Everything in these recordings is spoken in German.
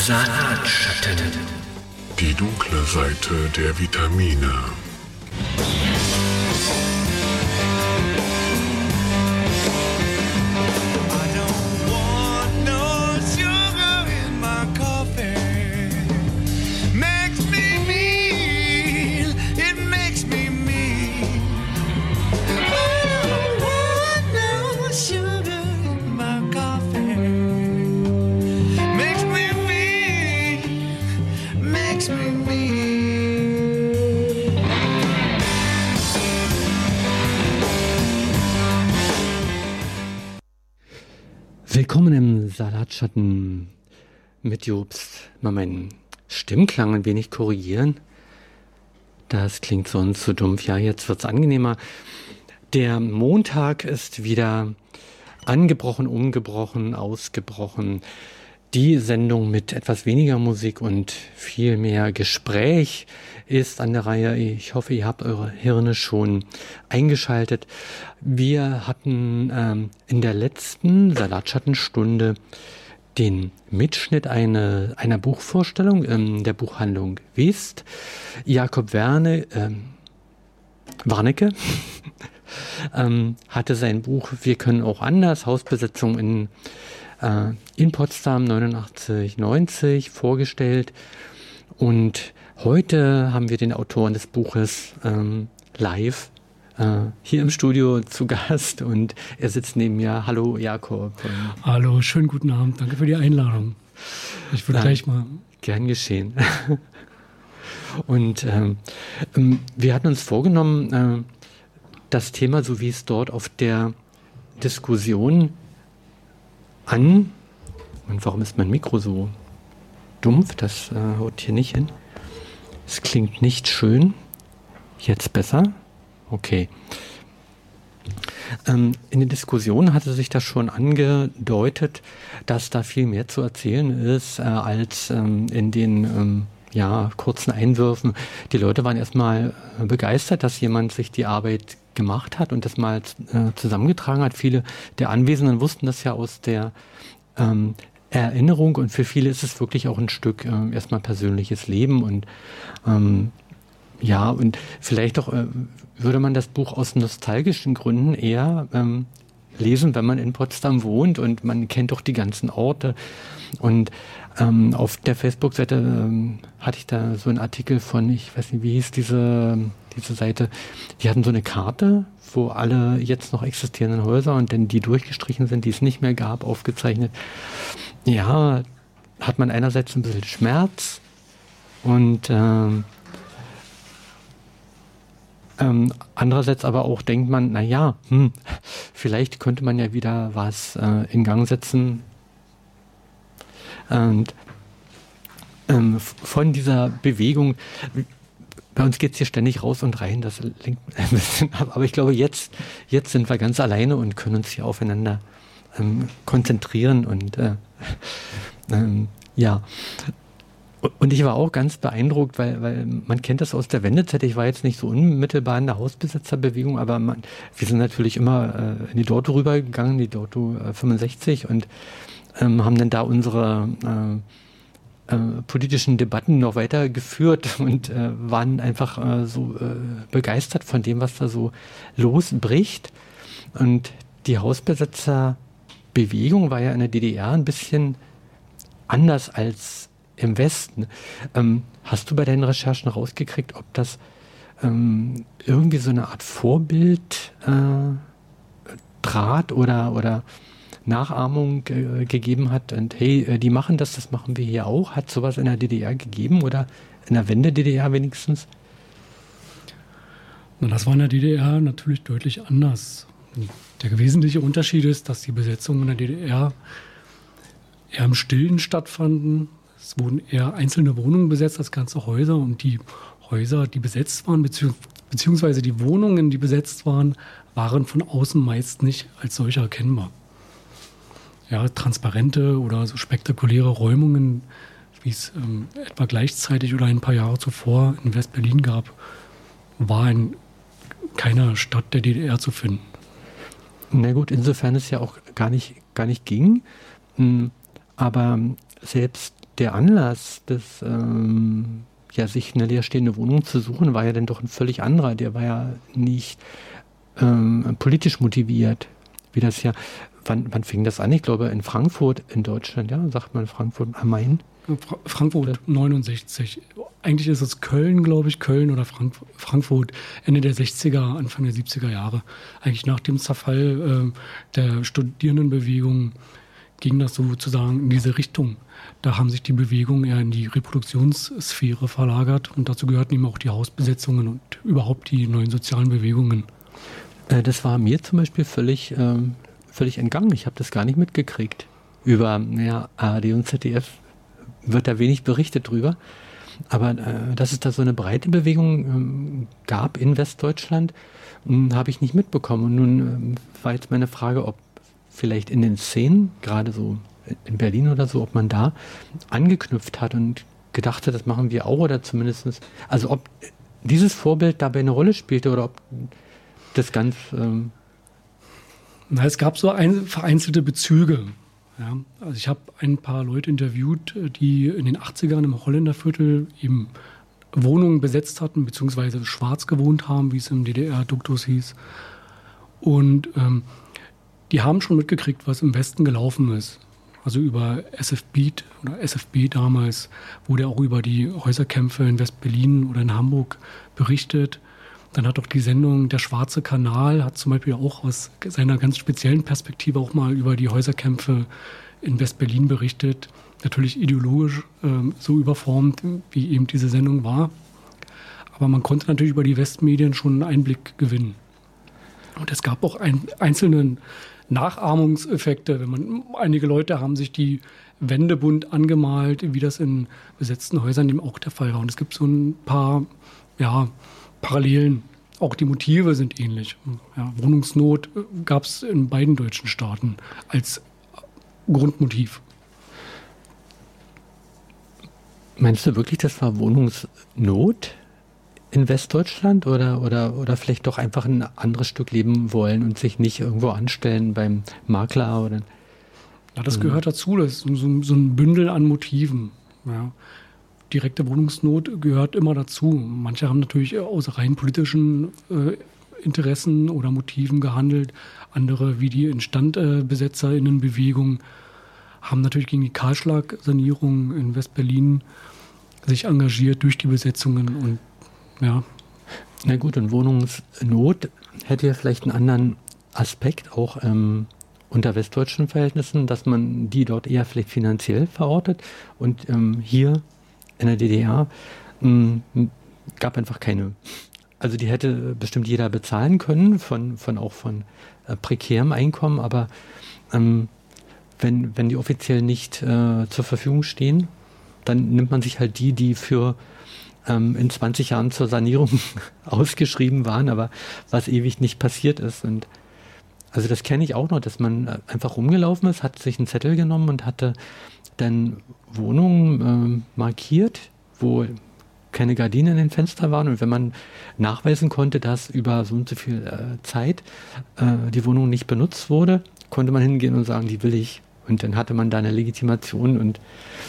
Salatschatten. Die dunkle Seite der Vitamine. Willkommen im Salatschatten mit Jobst. Mal meinen Stimmklang ein wenig korrigieren. Das klingt sonst so dumpf. Ja, jetzt wird's angenehmer. Der Montag ist wieder angebrochen, umgebrochen, ausgebrochen. Die Sendung mit etwas weniger Musik und viel mehr Gespräch ist an der Reihe. Ich hoffe, ihr habt eure Hirne schon eingeschaltet. Wir hatten in der letzten Salatschattenstunde den Mitschnitt einer Buchvorstellung in der Buchhandlung West. Jakob Warnecke hatte sein Buch Wir können auch anders, Hausbesetzung in Potsdam 89/90 vorgestellt. Und heute haben wir den Autoren des Buches live hier im Studio zu Gast und er sitzt neben mir. Hallo Jakob. Hallo, schönen guten Abend. Danke für die Einladung. Ich würde gleich mal... Gern geschehen. Und wir hatten uns vorgenommen, das Thema, so wie es dort auf der Diskussion und warum ist mein Mikro so dumpf? Das haut hier nicht hin. Es klingt nicht schön. Jetzt besser? Okay. In der Diskussion hatte sich das schon angedeutet, dass da viel mehr zu erzählen ist, als in den kurzen Einwürfen. Die Leute waren erstmal begeistert, dass jemand sich die Arbeit gemacht hat und das mal zusammengetragen hat. Viele der Anwesenden wussten das ja aus der Erinnerung und für viele ist es wirklich auch ein Stück erstmal persönliches Leben und und vielleicht auch würde man das Buch aus nostalgischen Gründen eher lesen, wenn man in Potsdam wohnt und man kennt doch die ganzen Orte. Und auf der Facebook-Seite hatte ich da so einen Artikel von, ich weiß nicht, wie hieß diese Seite, die hatten so eine Karte, wo alle jetzt noch existierenden Häuser und dann die durchgestrichen sind, die es nicht mehr gab, aufgezeichnet. Ja, hat man einerseits ein bisschen Schmerz und andererseits aber auch denkt man, vielleicht könnte man ja wieder was in Gang setzen. Und von dieser Bewegung, bei uns geht es hier ständig raus und rein, das lenkt ein bisschen ab, aber ich glaube, jetzt sind wir ganz alleine und können uns hier aufeinander konzentrieren und Und ich war auch ganz beeindruckt, weil man kennt das aus der Wendezeit. Ich war jetzt nicht so unmittelbar in der Hausbesetzerbewegung, aber wir sind natürlich immer in die Dorto rübergegangen, die Dorto 65 und haben dann da unsere politischen Debatten noch weiter geführt und waren einfach so begeistert von dem, was da so losbricht. Und die Hausbesetzerbewegung war ja in der DDR ein bisschen anders als im Westen. Hast du bei deinen Recherchen rausgekriegt, ob das irgendwie so eine Art Vorbild Draht oder Nachahmung gegeben hat und hey, die machen das machen wir hier auch? Hat sowas in der DDR gegeben oder in der Wende-DDR wenigstens? Na, das war in der DDR natürlich deutlich anders. Der wesentliche Unterschied ist, dass die Besetzungen in der DDR eher im Stillen stattfanden. Es wurden eher einzelne Wohnungen besetzt als ganze Häuser und die Häuser, die besetzt waren, beziehungsweise die Wohnungen, die besetzt waren, waren von außen meist nicht als solche erkennbar. Ja, transparente oder so spektakuläre Räumungen, wie es etwa gleichzeitig oder ein paar Jahre zuvor in West-Berlin gab, war in keiner Stadt der DDR zu finden. Na gut, insofern es ja auch gar nicht ging. Aber selbst der Anlass, sich eine leerstehende Wohnung zu suchen, war ja dann doch ein völlig anderer. Der war ja nicht politisch motiviert, wie das ja, wann fing das an? Ich glaube in Frankfurt in Deutschland, ja, sagt man Frankfurt am Main. Frankfurt 69. Eigentlich ist es Köln, glaube ich, Köln oder Frankfurt Ende der 60er, Anfang der 70er Jahre. Eigentlich nach dem Zerfall der Studierendenbewegung ging das sozusagen in diese Richtung. Da haben sich die Bewegungen eher in die Reproduktionssphäre verlagert und dazu gehörten eben auch die Hausbesetzungen und überhaupt die neuen sozialen Bewegungen. Das war mir zum Beispiel völlig entgangen. Ich habe das gar nicht mitgekriegt. Über ARD und ZDF wird da wenig berichtet drüber. Aber dass es da so eine breite Bewegung gab in Westdeutschland, habe ich nicht mitbekommen. Und nun war jetzt meine Frage, ob vielleicht in den Szenen, gerade so in Berlin oder so, ob man da angeknüpft hat und gedacht hat, das machen wir auch oder zumindest, also ob dieses Vorbild dabei eine Rolle spielte oder ob das ganz... Es gab so vereinzelte Bezüge. Ja, also ich habe ein paar Leute interviewt, die in den 80ern im Holländerviertel eben Wohnungen besetzt hatten, beziehungsweise schwarz gewohnt haben, wie es im DDR-Duktus hieß. Und die haben schon mitgekriegt, was im Westen gelaufen ist. Also über SF-Beat oder SFB damals wurde auch über die Häuserkämpfe in West-Berlin oder in Hamburg berichtet. Dann hat auch die Sendung Der Schwarze Kanal, hat zum Beispiel auch aus seiner ganz speziellen Perspektive auch mal über die Häuserkämpfe in West-Berlin berichtet. Natürlich ideologisch so überformt, wie eben diese Sendung war. Aber man konnte natürlich über die Westmedien schon einen Einblick gewinnen. Und es gab auch einzelne Nachahmungseffekte. Einige Leute haben sich die Wände bunt angemalt, wie das in besetzten Häusern eben auch der Fall war. Und es gibt so ein paar Parallelen. Auch die Motive sind ähnlich. Ja, Wohnungsnot gab es in beiden deutschen Staaten als Grundmotiv. Meinst du wirklich, das war Wohnungsnot in Westdeutschland oder vielleicht doch einfach ein anderes Stück leben wollen und sich nicht irgendwo anstellen beim Makler? Oder? Ja, das gehört dazu. Das ist so ein Bündel an Motiven. Ja. Direkte Wohnungsnot gehört immer dazu. Manche haben natürlich aus rein politischen Interessen oder Motiven gehandelt. Andere, wie die InstandbesetzerInnenbewegung, haben natürlich gegen die Kahlschlagsanierung in Westberlin sich engagiert durch die Besetzungen. Und ja. Na gut, und Wohnungsnot hätte ja vielleicht einen anderen Aspekt, auch unter westdeutschen Verhältnissen, dass man die dort eher vielleicht finanziell verortet. Und hier in der DDR gab einfach keine. Also die hätte bestimmt jeder bezahlen können, von prekärem Einkommen, aber wenn die offiziell nicht zur Verfügung stehen, dann nimmt man sich halt die für in 20 Jahren zur Sanierung ausgeschrieben waren, aber was ewig nicht passiert ist. Und also das kenne ich auch noch, dass man einfach rumgelaufen ist, hat sich einen Zettel genommen und hatte dann Wohnungen markiert, wo keine Gardinen in den Fenstern waren. Und wenn man nachweisen konnte, dass über so und so viel Zeit die Wohnung nicht benutzt wurde, konnte man hingehen und sagen, die will ich. Und dann hatte man da eine Legitimation und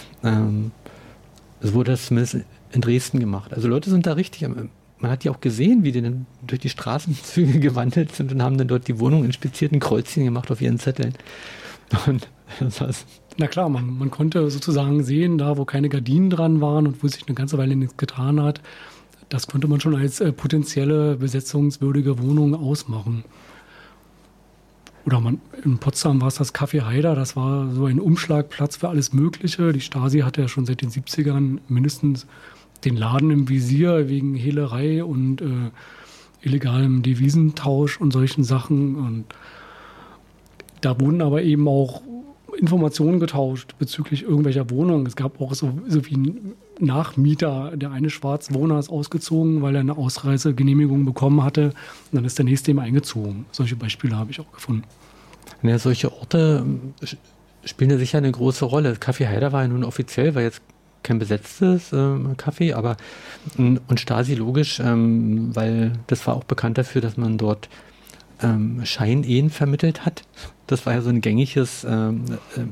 es wurde das zumindest in Dresden gemacht. Also Leute sind da richtig, man hat die auch gesehen, wie die dann durch die Straßenzüge gewandelt sind und haben dann dort die Wohnung inspizierten Kreuzchen gemacht auf ihren Zetteln. Und das heißt, na klar, man konnte sozusagen sehen, da wo keine Gardinen dran waren und wo sich eine ganze Weile nichts getan hat, das konnte man schon als potenzielle besetzungswürdige Wohnung ausmachen. Oder in Potsdam war es das Café Haider, das war so ein Umschlagplatz für alles Mögliche. Die Stasi hatte ja schon seit den 70ern mindestens den Laden im Visier wegen Hehlerei und illegalem Devisentausch und solchen Sachen. Und da wurden aber eben auch Informationen getauscht bezüglich irgendwelcher Wohnungen. Es gab auch so wie ein Nachmieter, der eine Schwarzwohner ist ausgezogen, weil er eine Ausreisegenehmigung bekommen hatte. Und dann ist der nächste eben eingezogen. Solche Beispiele habe ich auch gefunden. Ja, solche Orte spielen ja sicher eine große Rolle. Café Haider war ja nun offiziell, war jetzt kein besetztes Café, aber und Stasi logisch, weil das war auch bekannt dafür, dass man dort Scheinehen vermittelt hat. Das war ja so ein gängiges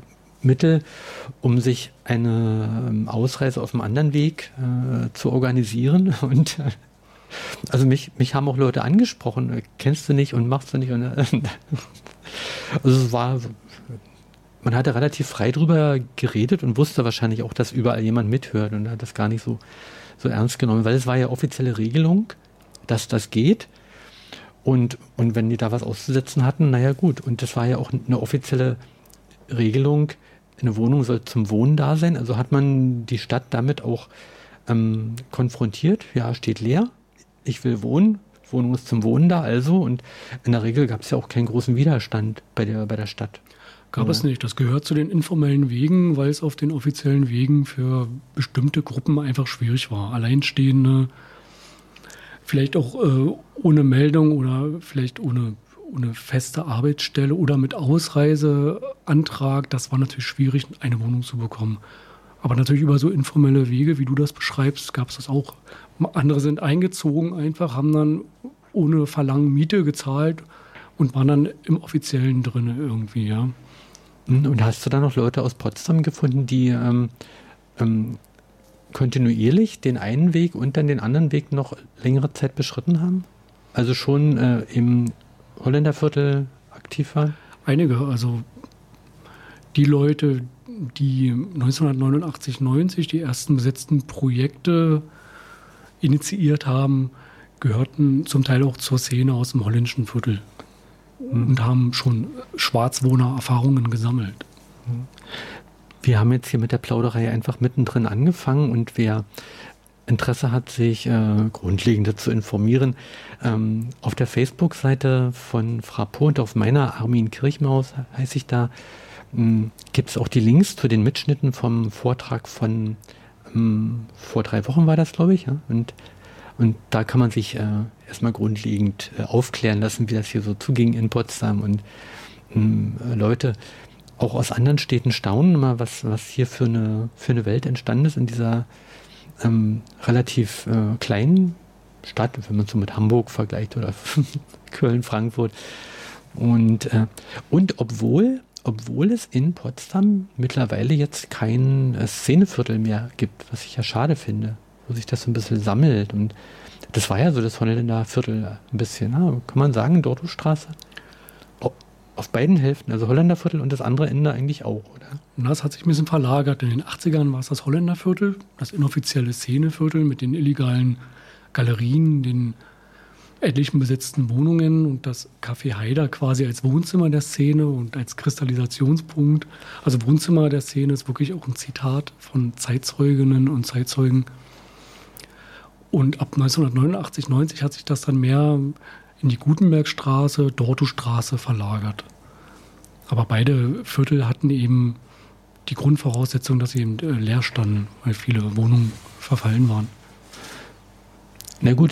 Mittel, um sich eine Ausreise auf einem anderen Weg zu organisieren. Und also mich haben auch Leute angesprochen, kennst du nicht und machst du nicht. Und, also es war, man hatte relativ frei drüber geredet und wusste wahrscheinlich auch, dass überall jemand mithört und hat das gar nicht so ernst genommen, weil es war ja offizielle Regelung, dass das geht. Und wenn die da was auszusetzen hatten, naja gut. Und das war ja auch eine offizielle Regelung, eine Wohnung soll zum Wohnen da sein. Also hat man die Stadt damit auch konfrontiert. Ja, steht leer. Ich will wohnen. Wohnung ist zum Wohnen da, also. Und in der Regel gab es ja auch keinen großen Widerstand bei der Stadt. Gab es nicht. Das gehört zu den informellen Wegen, weil es auf den offiziellen Wegen für bestimmte Gruppen einfach schwierig war. Alleinstehende, vielleicht auch ohne Meldung oder vielleicht ohne feste Arbeitsstelle oder mit Ausreiseantrag. Das war natürlich schwierig, eine Wohnung zu bekommen. Aber natürlich über so informelle Wege, wie du das beschreibst, gab es das auch. Andere sind eingezogen einfach, haben dann ohne Verlangen Miete gezahlt und waren dann im Offiziellen drin irgendwie, ja. Und hast du da noch Leute aus Potsdam gefunden, die kontinuierlich den einen Weg und dann den anderen Weg noch längere Zeit beschritten haben? Also schon im Holländerviertel aktiv waren? Einige, also die Leute, die 1989, 90 die ersten besetzten Projekte initiiert haben, gehörten zum Teil auch zur Szene aus dem holländischen Viertel und haben schon Schwarzwohner-Erfahrungen gesammelt. Wir haben jetzt hier mit der Plauderei einfach mittendrin angefangen und wer Interesse hat, sich grundlegender zu informieren, auf der Facebook-Seite von Fraport und auf meiner Armin Kirchmaus heiße ich da, gibt es auch die Links zu den Mitschnitten vom Vortrag von vor 3 Wochen war das, glaube ich. Ja? Und da kann man sich erstmal grundlegend aufklären lassen, wie das hier so zuging in Potsdam. Und Leute auch aus anderen Städten staunen immer, was hier für eine Welt entstanden ist in dieser relativ kleinen Stadt, wenn man so mit Hamburg vergleicht oder Köln, Frankfurt. Und obwohl es in Potsdam mittlerweile jetzt kein Szeneviertel mehr gibt, was ich ja schade finde, wo sich das so ein bisschen sammelt. Und das war ja so das Holländerviertel ein bisschen, kann man sagen, Dortustraße. Auf beiden Hälften, also Holländerviertel und das andere Ende eigentlich auch, oder? Und das hat sich ein bisschen verlagert. In den 80ern war es das Holländerviertel, das inoffizielle Szeneviertel mit den illegalen Galerien, den etlichen besetzten Wohnungen und das Café Haider quasi als Wohnzimmer der Szene und als Kristallisationspunkt. Also Wohnzimmer der Szene ist wirklich auch ein Zitat von Zeitzeuginnen und Zeitzeugen. Und ab 1989, 90 hat sich das dann mehr in die Gutenbergstraße, Dortustraße verlagert. Aber beide Viertel hatten eben die Grundvoraussetzung, dass sie eben leer standen, weil viele Wohnungen verfallen waren. Na gut,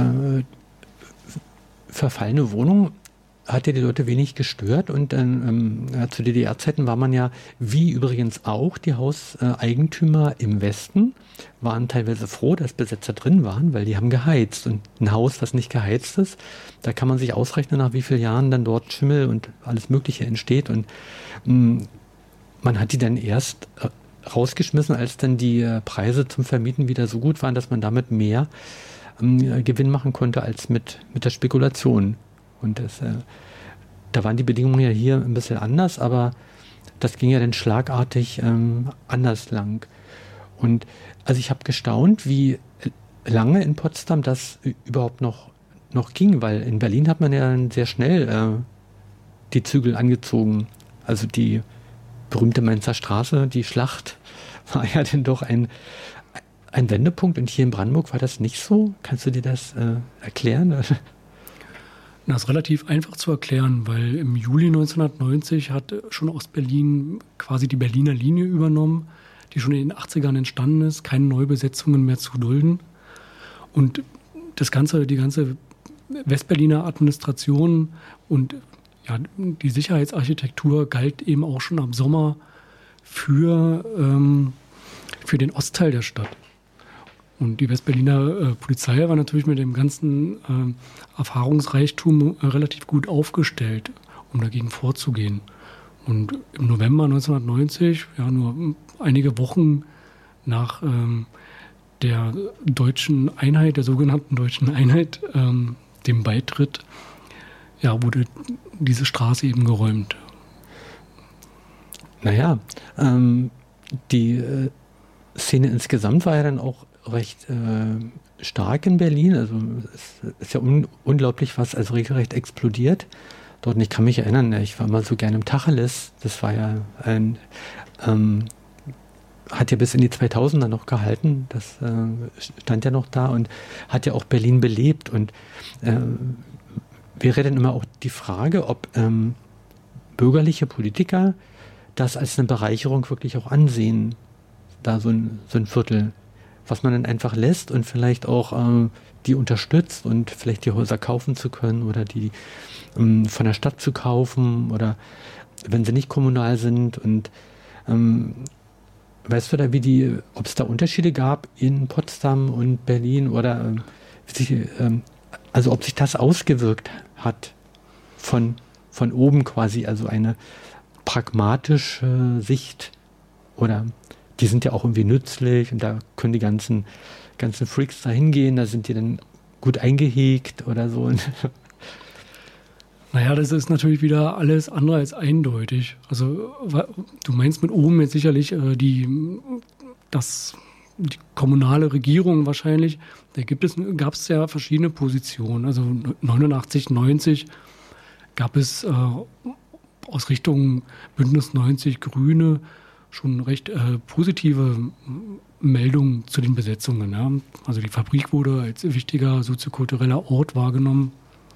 verfallene Wohnung hat ja die Leute wenig gestört und zu DDR-Zeiten war man ja, wie übrigens auch die Hauseigentümer im Westen, waren teilweise froh, dass Besetzer drin waren, weil die haben geheizt. Und ein Haus, das nicht geheizt ist, da kann man sich ausrechnen, nach wie vielen Jahren dann dort Schimmel und alles Mögliche entsteht. Und man hat die dann erst rausgeschmissen, als dann die Preise zum Vermieten wieder so gut waren, dass man damit mehr Gewinn machen konnte als mit der Spekulation. Und da waren die Bedingungen ja hier ein bisschen anders, aber das ging ja dann schlagartig anders lang. Und also ich habe gestaunt, wie lange in Potsdam das überhaupt noch ging, weil in Berlin hat man ja dann sehr schnell die Zügel angezogen. Also die berühmte Mainzer Straße, die Schlacht, war ja dann doch ein Wendepunkt. Und hier in Brandenburg war das nicht so? Kannst du dir das erklären? Das ist relativ einfach zu erklären, weil im Juli 1990 hat schon Ostberlin quasi die Berliner Linie übernommen, die schon in den 80ern entstanden ist, keine Neubesetzungen mehr zu dulden. Und die ganze Westberliner Administration und ja, die Sicherheitsarchitektur galt eben auch schon ab Sommer für den Ostteil der Stadt. Und die Westberliner Polizei war natürlich mit dem ganzen Erfahrungsreichtum relativ gut aufgestellt, um dagegen vorzugehen. Und im November 1990, ja, nur einige Wochen nach der deutschen Einheit, der sogenannten deutschen Einheit, dem Beitritt, ja, wurde diese Straße eben geräumt. Naja, die Szene insgesamt war ja dann auch recht stark in Berlin. Also es ist ja unglaublich, was also regelrecht explodiert dort. Und ich kann mich erinnern, ich war mal so gerne im Tacheles. Das war ja hat ja bis in die 2000er noch gehalten. Das stand ja noch da und hat ja auch Berlin belebt. Und wäre dann immer auch die Frage, ob bürgerliche Politiker das als eine Bereicherung wirklich auch ansehen, da so ein Viertel, was man dann einfach lässt und vielleicht auch die unterstützt und vielleicht die Häuser kaufen zu können oder die von der Stadt zu kaufen oder wenn sie nicht kommunal sind. Und weißt du da, ob es da Unterschiede gab in Potsdam und Berlin oder also ob sich das ausgewirkt hat von oben quasi, also eine pragmatische Sicht, oder die sind ja auch irgendwie nützlich und da können die ganzen Freaks da hingehen, da sind die dann gut eingehegt oder so. Naja, das ist natürlich wieder alles andere als eindeutig. Also du meinst mit oben jetzt sicherlich die kommunale Regierung wahrscheinlich. Da gab es ja verschiedene Positionen. Also 89, 90 gab es aus Richtung Bündnis 90 Grüne schon recht positive Meldungen zu den Besetzungen. Ja. Also die Fabrik wurde als wichtiger soziokultureller Ort wahrgenommen.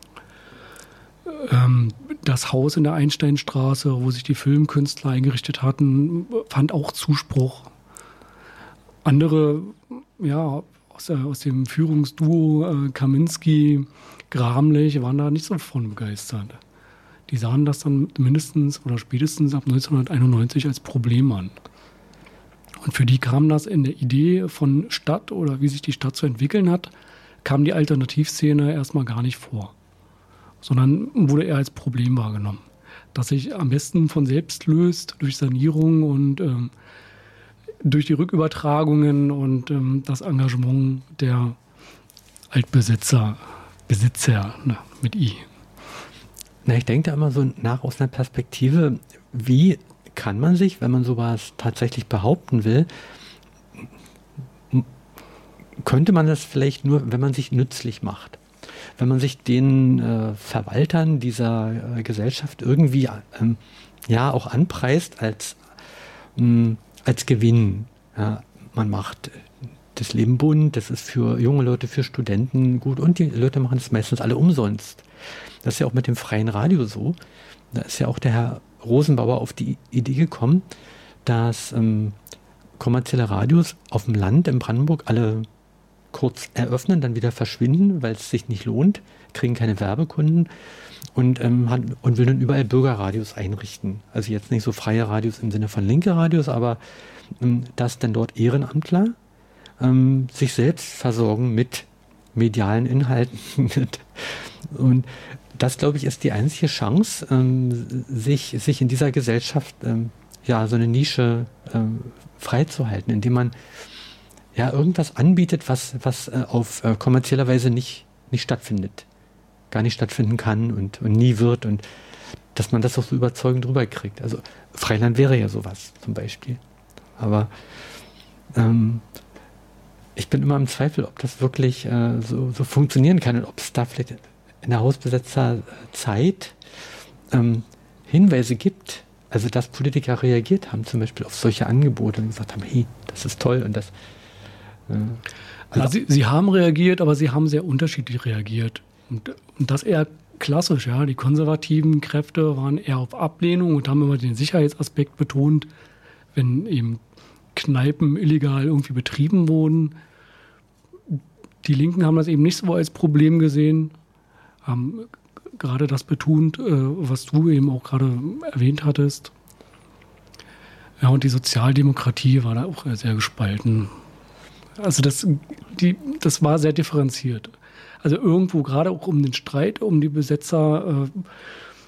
Das Haus in der Einsteinstraße, wo sich die Filmkünstler eingerichtet hatten, fand auch Zuspruch. Andere, ja, aus dem Führungsduo Kaminski-Gramlich waren da nicht so von begeistert. Die sahen das dann mindestens oder spätestens ab 1991 als Problem an. Und für die kam das in der Idee von Stadt oder wie sich die Stadt zu entwickeln hat, kam die Alternativszene erstmal gar nicht vor, sondern wurde eher als Problem wahrgenommen, das sich am besten von selbst löst durch Sanierung und durch die Rückübertragungen und das Engagement der Besitzer mit I. Na, ich denke da immer so nach aus einer Perspektive, wie kann man sich, wenn man sowas tatsächlich behaupten will, könnte man das vielleicht nur, wenn man sich nützlich macht. Wenn man sich den Verwaltern dieser Gesellschaft irgendwie auch anpreist als Gewinn. Ja, man macht das Leben bunt, das ist für junge Leute, für Studenten gut und die Leute machen es meistens alle umsonst. Das ist ja auch mit dem freien Radio so. Da ist ja auch der Herr Rosenbauer auf die Idee gekommen, dass kommerzielle Radios auf dem Land in Brandenburg alle kurz eröffnen, dann wieder verschwinden, weil es sich nicht lohnt, kriegen keine Werbekunden und will dann überall Bürgerradios einrichten. Also jetzt nicht so freie Radios im Sinne von linke Radios, aber dass dann dort Ehrenamtler sich selbst versorgen mit medialen Inhalten. Und das, glaube ich, ist die einzige Chance, sich in dieser Gesellschaft so eine Nische freizuhalten, indem man ja irgendwas anbietet, was auf kommerzieller Weise nicht stattfindet, gar nicht stattfinden kann und nie wird und dass man das auch so überzeugend rüberkriegt. Also Freiland wäre ja sowas zum Beispiel. Aber ich bin immer im Zweifel, ob das wirklich so funktionieren kann und ob es da vielleicht in der Hausbesetzerzeit Hinweise gibt, also dass Politiker reagiert haben, zum Beispiel auf solche Angebote und gesagt haben, hey, das ist toll und das. Sie haben reagiert, aber sie haben sehr unterschiedlich reagiert. Und das eher klassisch, ja. Die konservativen Kräfte waren eher auf Ablehnung und haben immer den Sicherheitsaspekt betont, wenn eben Kneipen illegal irgendwie betrieben wurden. Die Linken haben das eben nicht so als Problem gesehen, haben gerade das betont, was du eben auch gerade erwähnt hattest. Ja, und die Sozialdemokratie war da auch sehr gespalten. Also das war sehr differenziert. Also irgendwo gerade auch um den Streit, um die Besetzer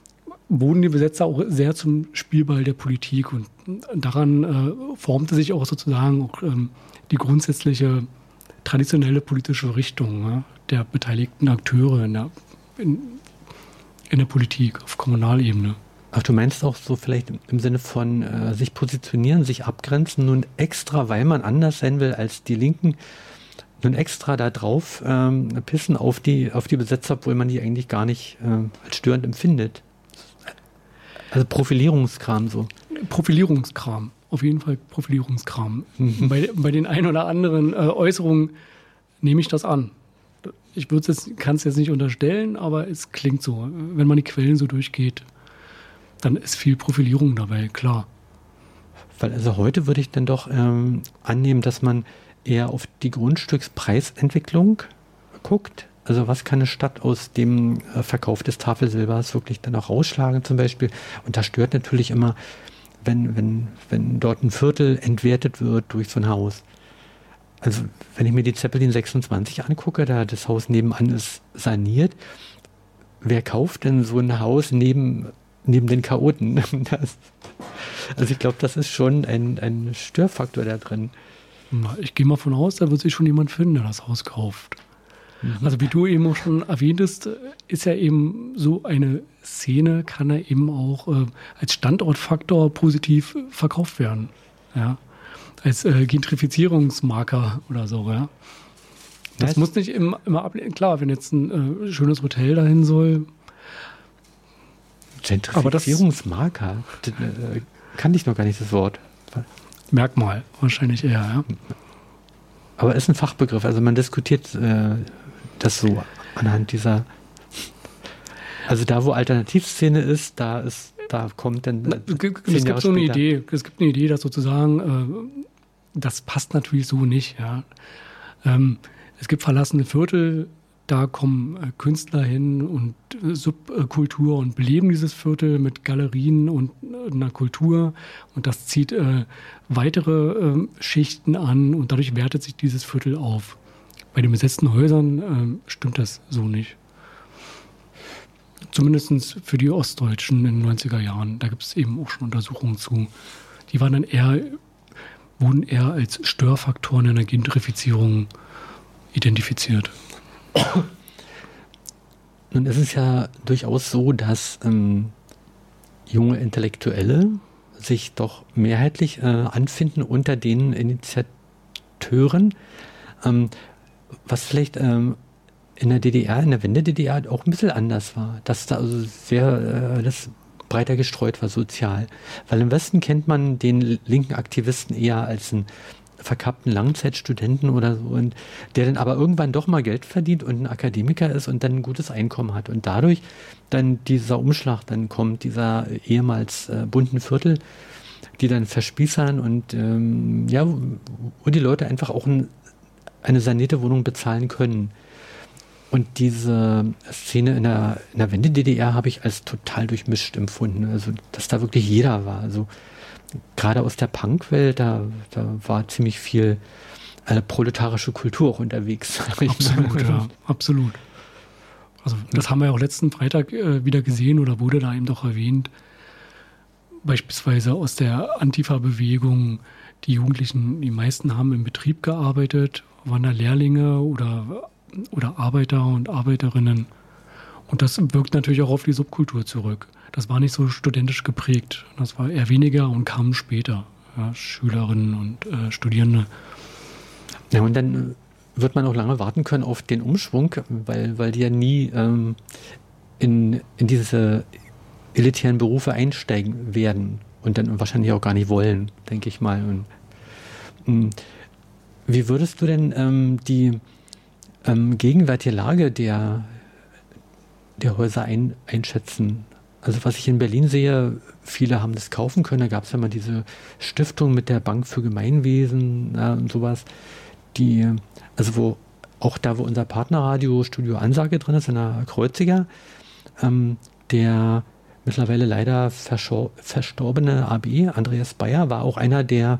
wurden die Besetzer auch sehr zum Spielball der Politik und daran formte sich auch sozusagen auch die grundsätzliche traditionelle politische Richtung der beteiligten Akteure in der Politik auf Kommunalebene. Ach, du meinst auch so vielleicht im Sinne von sich positionieren, sich abgrenzen, nun extra, weil man anders sein will als die Linken, nun extra da drauf pissen auf die Besetzer, obwohl man die eigentlich gar nicht als störend empfindet. Also Profilierungskram so. Profilierungskram, auf jeden Fall Profilierungskram. Bei den ein oder anderen Äußerungen nehme ich das an. Ich kann es jetzt nicht unterstellen, aber es klingt so. Wenn man die Quellen so durchgeht, dann ist viel Profilierung dabei, klar. Weil also heute würde ich dann doch annehmen, dass man eher auf die Grundstückspreisentwicklung guckt. Also was kann eine Stadt aus dem Verkauf des Tafelsilbers wirklich dann auch rausschlagen zum Beispiel. Und das stört natürlich immer, wenn dort ein Viertel entwertet wird durch so ein Haus. Also wenn ich mir die Zeppelin 26 angucke, da das Haus nebenan ist saniert, wer kauft denn so ein Haus neben den Chaoten? Also ich glaube, das ist schon ein Störfaktor da drin. Ich gehe mal von aus, da wird sich schon jemand finden, der das Haus kauft. Also wie du eben auch schon erwähntest, ist ja eben so eine Szene, kann ja eben auch als Standortfaktor positiv verkauft werden. Ja? Als Gentrifizierungsmarker oder so. Ja? Das muss nicht immer ablehnen. Klar, wenn jetzt ein schönes Hotel dahin soll. Gentrifizierungsmarker? Kannte ich noch gar nicht das Wort. Merkmal wahrscheinlich eher, ja. Aber ist ein Fachbegriff, also man diskutiert das so anhand dieser, also da wo Alternativszene ist, da kommt dann es gibt so eine Idee, dass sozusagen, das passt natürlich so nicht, ja. Es gibt verlassene Viertel, da kommen Künstler hin und Subkultur und beleben dieses Viertel mit Galerien und einer Kultur und das zieht weitere Schichten an und dadurch wertet sich dieses Viertel auf. Bei den besetzten Häusern stimmt das so nicht. Zumindest für die Ostdeutschen in den 90er Jahren. Da gibt es eben auch schon Untersuchungen zu. Die wurden eher als Störfaktoren in der Gentrifizierung identifiziert. Nun ist es ja durchaus so, dass junge Intellektuelle sich doch mehrheitlich anfinden unter den Initiateuren, was vielleicht in der DDR, in der Wende-DDR auch ein bisschen anders war, dass da also sehr das breiter gestreut war sozial. Weil im Westen kennt man den linken Aktivisten eher als einen verkappten Langzeitstudenten oder so, und der dann aber irgendwann doch mal Geld verdient und ein Akademiker ist und dann ein gutes Einkommen hat. Und dadurch dann dieser Umschlag dann kommt, dieser ehemals bunten Viertel, die dann verspießern und wo die Leute einfach auch eine sanierte Wohnung bezahlen können. Und diese Szene in der Wende-DDR habe ich als total durchmischt empfunden. Also, dass da wirklich jeder war. Also, gerade aus der Punkwelt, da war ziemlich viel proletarische Kultur auch unterwegs. Absolut, ja, absolut. Also das haben wir ja auch letzten Freitag wieder gesehen oder wurde da eben doch erwähnt. Beispielsweise aus der Antifa-Bewegung, die Jugendlichen, die meisten haben im Betrieb gearbeitet, waren da Lehrlinge oder Arbeiter und Arbeiterinnen. Und das wirkt natürlich auch auf die Subkultur zurück. Das war nicht so studentisch geprägt. Das war eher weniger und kam später. Ja, Schülerinnen und Studierende. Ja, und dann wird man auch lange warten können auf den Umschwung, weil die ja nie in diese elitären Berufe einsteigen werden und dann wahrscheinlich auch gar nicht wollen, denke ich mal. Und wie würdest du denn die gegenwärtige Lage der Häuser einschätzen? Also was ich in Berlin sehe, viele haben das kaufen können. Da gab es ja mal diese Stiftung mit der Bank für Gemeinwesen und sowas, wo unser Partnerradio Studio Ansage drin ist, in der Kreuziger, der mittlerweile leider verstorbene AB, Andreas Bayer, war auch einer, der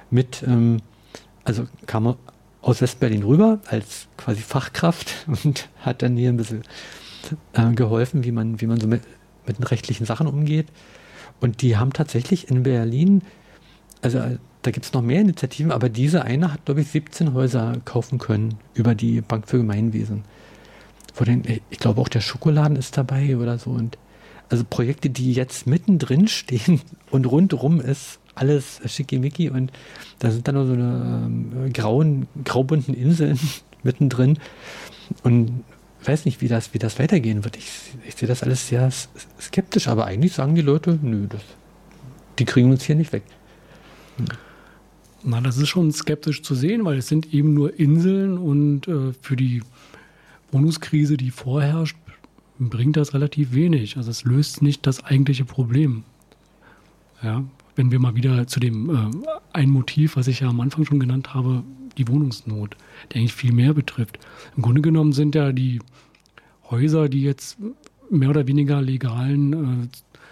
kam aus Westberlin rüber als quasi Fachkraft und hat dann hier ein bisschen geholfen, wie man so mit den rechtlichen Sachen umgeht. Und die haben tatsächlich in Berlin, also da gibt es noch mehr Initiativen, aber diese eine hat, glaube ich, 17 Häuser kaufen können über die Bank für Gemeinwesen. Ich glaube auch der Schokoladen ist dabei oder so. Und also Projekte, die jetzt mittendrin stehen und rundherum ist alles schickimicki und da sind dann nur so eine graubunten Inseln mittendrin und weiß nicht, wie das weitergehen wird. Ich sehe das alles sehr skeptisch, aber eigentlich sagen die Leute, nö, die kriegen uns hier nicht weg. Na, das ist schon skeptisch zu sehen, weil es sind eben nur Inseln und für die Wohnungskrise, die vorherrscht, bringt das relativ wenig. Also es löst nicht das eigentliche Problem. Ja, wenn wir mal wieder zu dem ein Motiv, was ich ja am Anfang schon genannt habe, die Wohnungsnot, die eigentlich viel mehr betrifft. Im Grunde genommen sind ja die Häuser, die jetzt mehr oder weniger legalen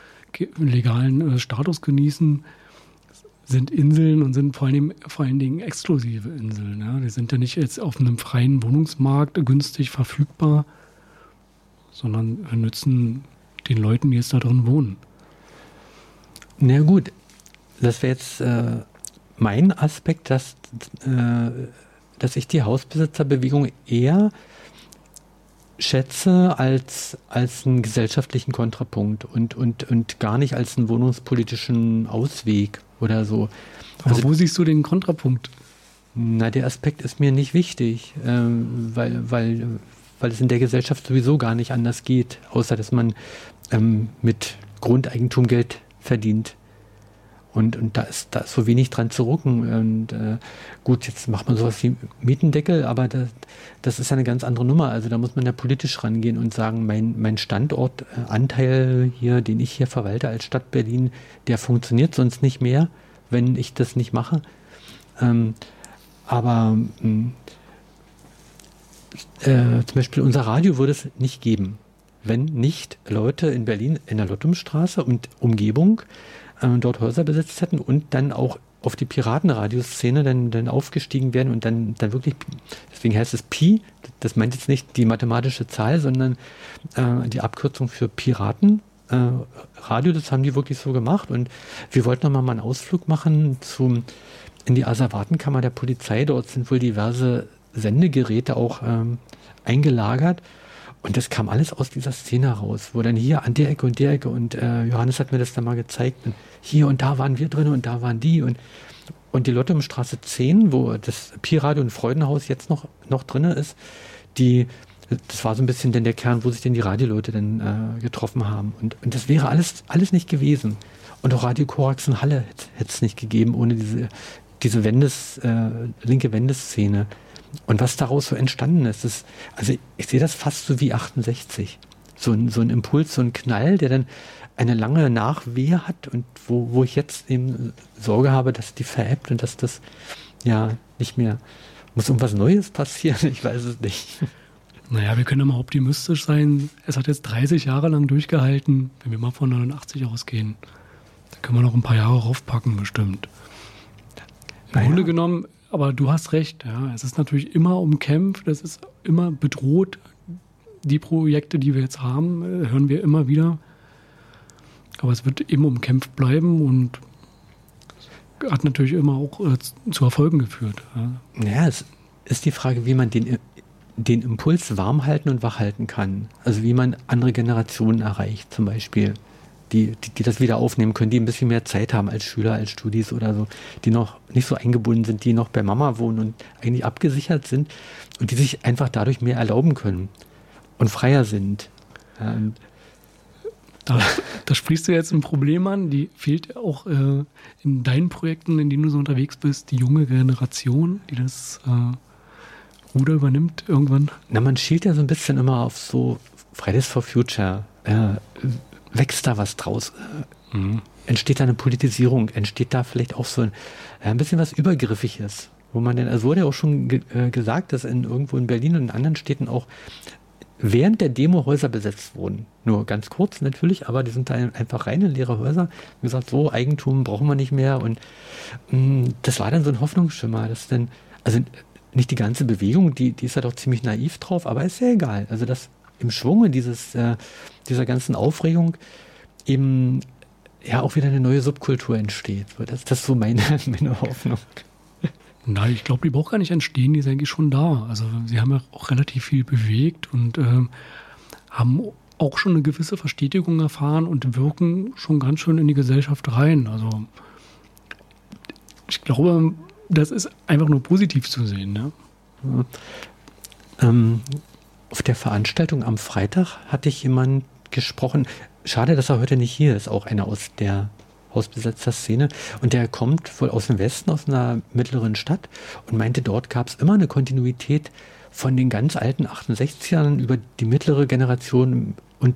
Status genießen, sind Inseln und sind vor allen Dingen exklusive Inseln. Ja. Die sind ja nicht jetzt auf einem freien Wohnungsmarkt günstig verfügbar, sondern nützen den Leuten, die jetzt da drin wohnen. Na gut, das wäre jetzt mein Aspekt, dass ich die Hausbesitzerbewegung eher schätze als einen gesellschaftlichen Kontrapunkt und gar nicht als einen wohnungspolitischen Ausweg oder so. Aber also, wo siehst du den Kontrapunkt? Na, der Aspekt ist mir nicht wichtig, weil es in der Gesellschaft sowieso gar nicht anders geht, außer dass man mit Grundeigentum Geld verdient. Und da ist so wenig dran zu rucken. Und gut, jetzt macht man sowas wie Mietendeckel, aber das ist ja eine ganz andere Nummer. Also da muss man ja politisch rangehen und sagen, mein Standortanteil hier, den ich hier verwalte als Stadt Berlin, der funktioniert sonst nicht mehr, wenn ich das nicht mache. Aber zum Beispiel unser Radio würde es nicht geben, wenn nicht Leute in Berlin in der Lottumstraße und Umgebung dort Häuser besetzt hätten und dann auch auf die Piratenradioszene dann aufgestiegen wären und dann wirklich, deswegen heißt es Pi, das meint jetzt nicht die mathematische Zahl, sondern die Abkürzung für Piraten. Radio, das haben die wirklich so gemacht und wir wollten noch mal einen Ausflug machen in die Asservatenkammer der Polizei. Dort sind wohl diverse Sendegeräte auch eingelagert. Und das kam alles aus dieser Szene raus, wo dann hier an der Ecke und Johannes hat mir das dann mal gezeigt. Und hier und da waren wir drin und da waren die. Und die Lottumstraße 10, wo das Pi-Radio und Freudenhaus jetzt noch drin ist, das war so ein bisschen denn der Kern, wo sich denn die Radioleute dann getroffen haben. Und das wäre alles nicht gewesen. Und auch Radio Korax in Halle hätte es nicht gegeben, ohne diese linke Wendeszene. Und was daraus so entstanden ist, also ich sehe das fast so wie 68. So ein Impuls, so ein Knall, der dann eine lange Nachwehe hat und wo ich jetzt eben Sorge habe, dass die verebbt und dass das ja nicht mehr, muss irgendwas Neues passieren, ich weiß es nicht. Naja, wir können ja mal optimistisch sein. Es hat jetzt 30 Jahre lang durchgehalten, wenn wir mal von 89 ausgehen. Da können wir noch ein paar Jahre raufpacken, bestimmt. Im Grunde genommen, aber du hast recht, ja, es ist natürlich immer umkämpft, es ist immer bedroht. Die Projekte, die wir jetzt haben, hören wir immer wieder. Aber es wird eben umkämpft bleiben und hat natürlich immer auch zu Erfolgen geführt. Ja. Naja, es ist die Frage, wie man den Impuls warm halten und wach halten kann. Also wie man andere Generationen erreicht, zum Beispiel. Die das wieder aufnehmen können, die ein bisschen mehr Zeit haben als Schüler, als Studis oder so, die noch nicht so eingebunden sind, die noch bei Mama wohnen und eigentlich abgesichert sind und die sich einfach dadurch mehr erlauben können und freier sind. Da sprichst du jetzt ein Problem an, die fehlt auch in deinen Projekten, in denen du so unterwegs bist, die junge Generation, die das Ruder übernimmt irgendwann. Na, man schielt ja so ein bisschen immer auf so Fridays for Future, wächst da was draus? Entsteht da eine Politisierung? Entsteht da vielleicht auch so ein bisschen was Übergriffiges? Wo man denn, also wurde ja auch schon gesagt, dass irgendwo in Berlin und in anderen Städten auch während der Demo Häuser besetzt wurden. Nur ganz kurz natürlich, aber die sind da einfach reine leere Häuser. Wie gesagt, so Eigentum brauchen wir nicht mehr. Und das war dann so ein Hoffnungsschimmer, dass dann, also nicht die ganze Bewegung, die ist ja doch ziemlich naiv drauf, aber ist ja egal. Also das im Schwunge dieser ganzen Aufregung eben ja auch wieder eine neue Subkultur entsteht. Das ist so meine Hoffnung. Nein, ich glaube, die braucht gar nicht entstehen, die ist eigentlich schon da. Also sie haben ja auch relativ viel bewegt und haben auch schon eine gewisse Verstetigung erfahren und wirken schon ganz schön in die Gesellschaft rein. Also ich glaube, das ist einfach nur positiv zu sehen. Ne? Auf der Veranstaltung am Freitag hatte ich jemand gesprochen. Schade, dass er heute nicht hier ist, auch einer aus der Hausbesetzer-Szene. Und der kommt wohl aus dem Westen, aus einer mittleren Stadt und meinte, dort gab es immer eine Kontinuität von den ganz alten 68ern über die mittlere Generation und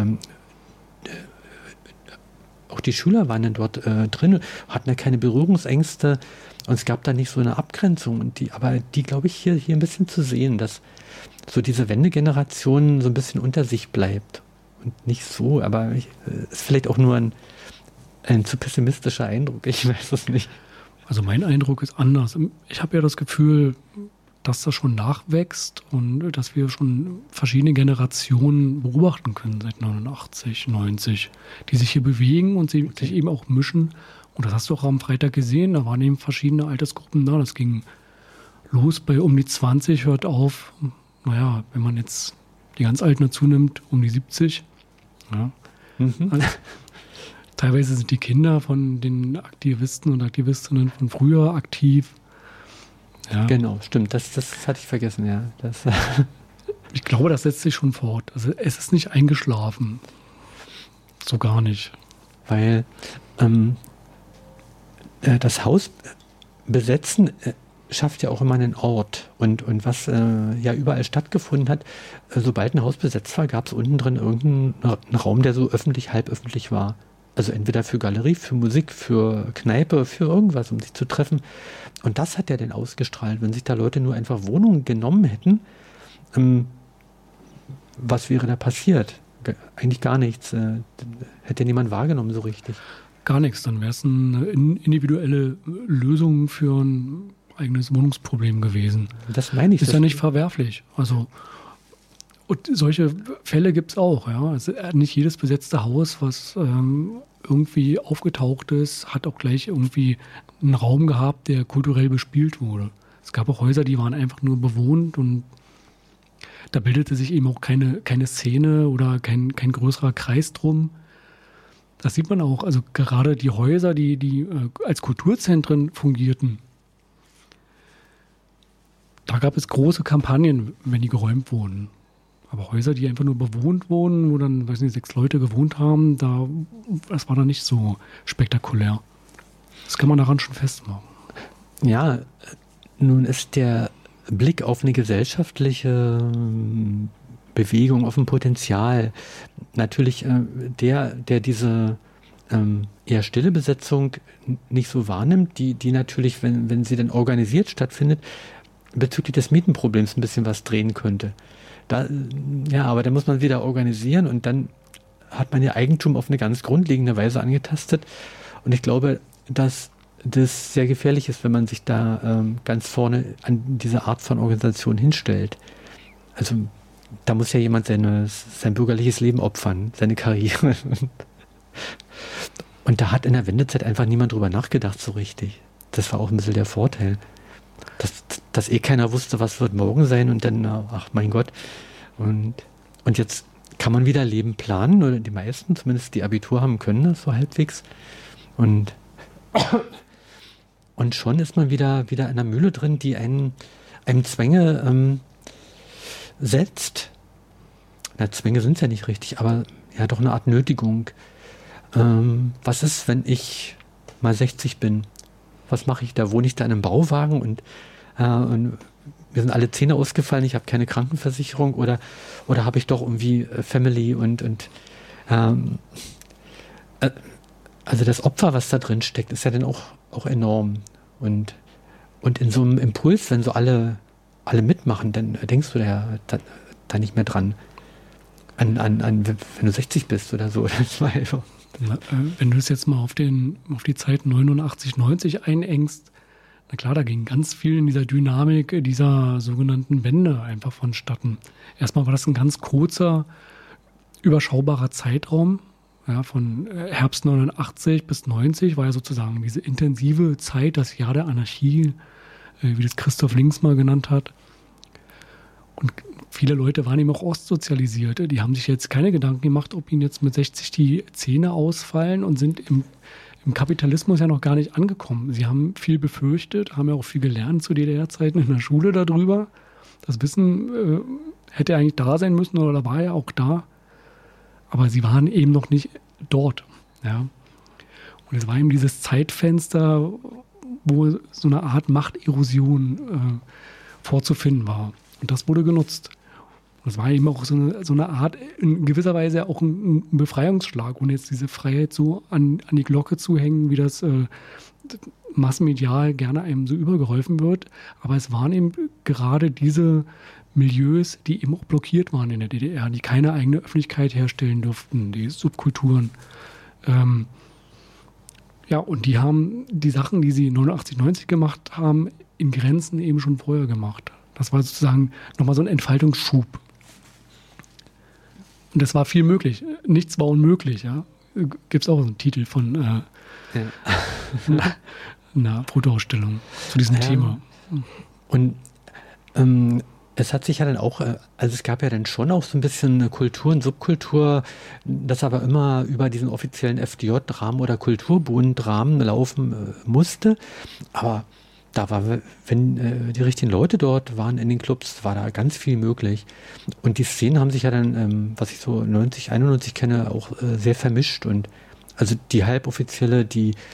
auch die Schüler waren dann dort drin, hatten ja keine Berührungsängste und es gab da nicht so eine Abgrenzung. Aber die glaube ich, hier ein bisschen zu sehen, dass so diese Wendegeneration so ein bisschen unter sich bleibt. Und nicht so, aber ist vielleicht auch nur ein zu pessimistischer Eindruck, ich weiß es nicht. Also mein Eindruck ist anders. Ich habe ja das Gefühl, dass das schon nachwächst und dass wir schon verschiedene Generationen beobachten können seit 89, 90, die sich hier bewegen und sich eben auch mischen. Und das hast du auch am Freitag gesehen, da waren eben verschiedene Altersgruppen da. Das ging los bei um die 20, hört auf, naja, wenn man jetzt die ganz Alten dazu nimmt, um die 70. Ja. Also, teilweise sind die Kinder von den Aktivisten und Aktivistinnen von früher aktiv. Ja. Genau, stimmt, das hatte ich vergessen, ja. Ich glaube, das setzt sich schon fort. Also es ist nicht eingeschlafen. So gar nicht. Weil das Haus besetzen schafft ja auch immer einen Ort. Und was ja überall stattgefunden hat, sobald ein Haus besetzt war, gab es unten drin irgendeinen Raum, der so öffentlich, halböffentlich war. Also entweder für Galerie, für Musik, für Kneipe, für irgendwas, um sich zu treffen. Und das hat ja dann ausgestrahlt, wenn sich da Leute nur einfach Wohnungen genommen hätten. Was wäre da passiert? Eigentlich gar nichts. Hätte niemand wahrgenommen so richtig. Gar nichts. Dann wäre es eine individuelle Lösung für ein eigenes Wohnungsproblem gewesen. Das meine ich. Ist ja nicht verwerflich. Also und solche Fälle gibt es auch. Ja. Also nicht jedes besetzte Haus, was irgendwie aufgetaucht ist, hat auch gleich irgendwie einen Raum gehabt, der kulturell bespielt wurde. Es gab auch Häuser, die waren einfach nur bewohnt und da bildete sich eben auch keine Szene oder kein größerer Kreis drum. Das sieht man auch. Also gerade die Häuser, die als Kulturzentren fungierten, da gab es große Kampagnen, wenn die geräumt wurden. Aber Häuser, die einfach nur bewohnt wurden, wo dann, 6 Leute gewohnt haben, das war dann nicht so spektakulär. Das kann man daran schon festmachen. Ja, nun ist der Blick auf eine gesellschaftliche Bewegung, auf ein Potenzial natürlich der diese eher stille Besetzung nicht so wahrnimmt, die natürlich, wenn sie dann organisiert stattfindet, bezüglich des Mietenproblems ein bisschen was drehen könnte. Aber da muss man wieder organisieren und dann hat man ja Eigentum auf eine ganz grundlegende Weise angetastet. Und ich glaube, dass das sehr gefährlich ist, wenn man sich da ganz vorne an diese Art von Organisation hinstellt. Also da muss ja jemand sein bürgerliches Leben opfern, seine Karriere. Und da hat in der Wendezeit einfach niemand drüber nachgedacht so richtig. Das war auch ein bisschen der Vorteil. Dass keiner wusste, was wird morgen sein und dann, ach mein Gott. Und jetzt kann man wieder Leben planen, oder die meisten, zumindest die Abitur haben können das so halbwegs. Und schon ist man wieder in einer Mühle drin, die einem Zwänge setzt. Na, Zwänge sind es ja nicht richtig, aber ja doch eine Art Nötigung. Was ist, wenn ich mal 60 bin? Was mache ich da? Wohne ich da in einem Bauwagen und mir sind alle Zähne ausgefallen, ich habe keine Krankenversicherung oder habe ich doch irgendwie Family und also das Opfer, was da drin steckt, ist ja dann auch enorm. Und in so einem Impuls, wenn so alle mitmachen, dann denkst du da nicht mehr dran. An wenn du 60 bist oder so. Wenn du es jetzt mal auf die Zeit 89, 90 einengst, Na klar, da ging ganz viel in dieser Dynamik dieser sogenannten Wende einfach vonstatten. Erstmal war das ein ganz kurzer, überschaubarer Zeitraum. Ja, von Herbst 89 bis 90 war ja sozusagen diese intensive Zeit, das Jahr der Anarchie, wie das Christoph Links mal genannt hat. Und viele Leute waren eben auch ostsozialisiert. Die haben sich jetzt keine Gedanken gemacht, ob ihnen jetzt mit 60 die Zähne ausfallen und sind im Kapitalismus ja noch gar nicht angekommen. Sie haben viel befürchtet, haben ja auch viel gelernt zu DDR-Zeiten in der Schule darüber. Das Wissen hätte eigentlich da sein müssen oder war ja auch da. Aber sie waren eben noch nicht dort. Ja. Und es war eben dieses Zeitfenster, wo so eine Art Machterosion vorzufinden war. Und das wurde genutzt. Und es war eben auch so eine Art, in gewisser Weise auch ein Befreiungsschlag, ohne jetzt diese Freiheit so an die Glocke zu hängen, wie das massenmedial gerne einem so übergeholfen wird. Aber es waren eben gerade diese Milieus, die eben auch blockiert waren in der DDR, die keine eigene Öffentlichkeit herstellen durften, die Subkulturen. Ja, und die haben die Sachen, die sie 89, 90 gemacht haben, in Grenzen eben schon vorher gemacht. Das war sozusagen nochmal so ein Entfaltungsschub. Und das war viel möglich. Nichts war unmöglich. Ja? Gibt es auch einen Titel von einer Fotoausstellung zu diesem Thema. Und es hat sich ja dann auch, also es gab ja dann schon auch so ein bisschen eine Kultur und Subkultur, das aber immer über diesen offiziellen FDJ-Rahmen oder Kulturbund-Rahmen laufen musste. Aber da war, wenn die richtigen Leute dort waren in den Clubs, war da ganz viel möglich. Und die Szenen haben sich ja dann, was ich so 90, 91 kenne, auch sehr vermischt. Und also die halboffizielle,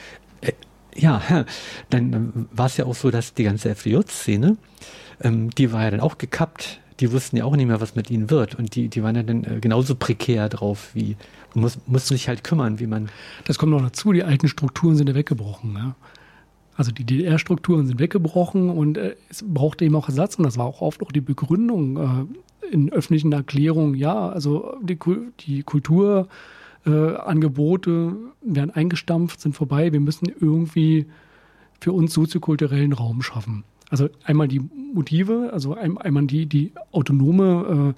dann war es ja auch so, dass die ganze FDJ-Szene, die war ja dann auch gekappt. Die wussten ja auch nicht mehr, was mit ihnen wird. Und die waren ja dann genauso prekär drauf, wie mussten sich halt kümmern, wie man... Das kommt noch dazu, die alten Strukturen sind ja weggebrochen, ja. Also die DDR-Strukturen sind weggebrochen und es brauchte eben auch Ersatz. Und das war auch oft auch die Begründung in öffentlichen Erklärungen. Ja, also die Kulturangebote werden eingestampft, sind vorbei. Wir müssen irgendwie für uns soziokulturellen Raum schaffen. Also einmal die Motive, also einmal die autonome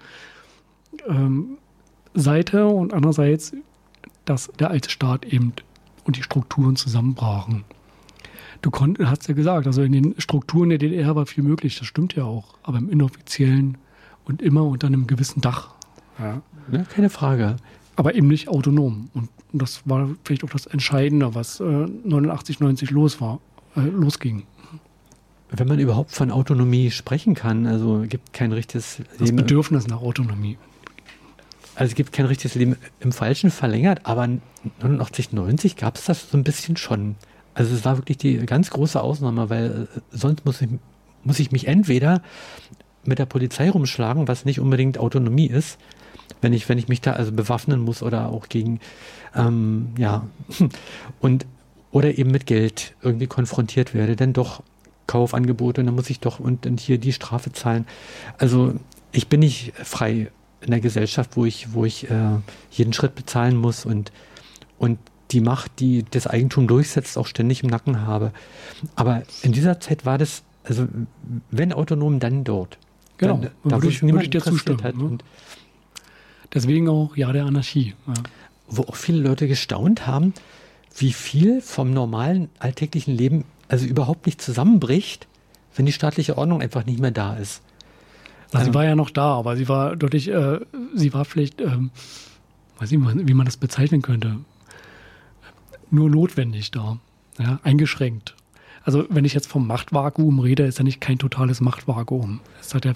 Seite und andererseits, dass der alte Staat eben und die Strukturen zusammenbrachen. Du hast ja gesagt, also in den Strukturen der DDR war viel möglich, das stimmt ja auch, aber im Inoffiziellen und immer unter einem gewissen Dach. Ja, keine Frage. Aber eben nicht autonom. Und das war vielleicht auch das Entscheidende, was 89, 90 losging. Wenn man überhaupt von Autonomie sprechen kann, also gibt kein richtiges Leben. Das Bedürfnis nach Autonomie. Also es gibt kein richtiges Leben im Falschen verlängert, aber 89, 90 gab es das so ein bisschen schon. Also es war wirklich die ganz große Ausnahme, weil sonst muss ich mich entweder mit der Polizei rumschlagen, was nicht unbedingt Autonomie ist, wenn ich mich da also bewaffnen muss oder auch gegen, oder eben mit Geld irgendwie konfrontiert werde, denn doch Kaufangebote und dann muss ich doch und hier die Strafe zahlen. Also ich bin nicht frei in der Gesellschaft, wo ich jeden Schritt bezahlen muss und die Macht, die das Eigentum durchsetzt, auch ständig im Nacken habe. Aber in dieser Zeit war das, also wenn autonom, dann dort. Genau, da würde ich dir zustimmen. Hat. Ne? Deswegen auch Jahr der Anarchie. Ja. Wo auch viele Leute gestaunt haben, wie viel vom normalen alltäglichen Leben also überhaupt nicht zusammenbricht, wenn die staatliche Ordnung einfach nicht mehr da ist. Sie war ja noch da, aber sie war deutlich, sie war vielleicht, weiß nicht, wie man das bezeichnen könnte, nur notwendig da, ja, eingeschränkt. Also wenn ich jetzt vom Machtvakuum rede, ist ja nicht kein totales Machtvakuum. Das hat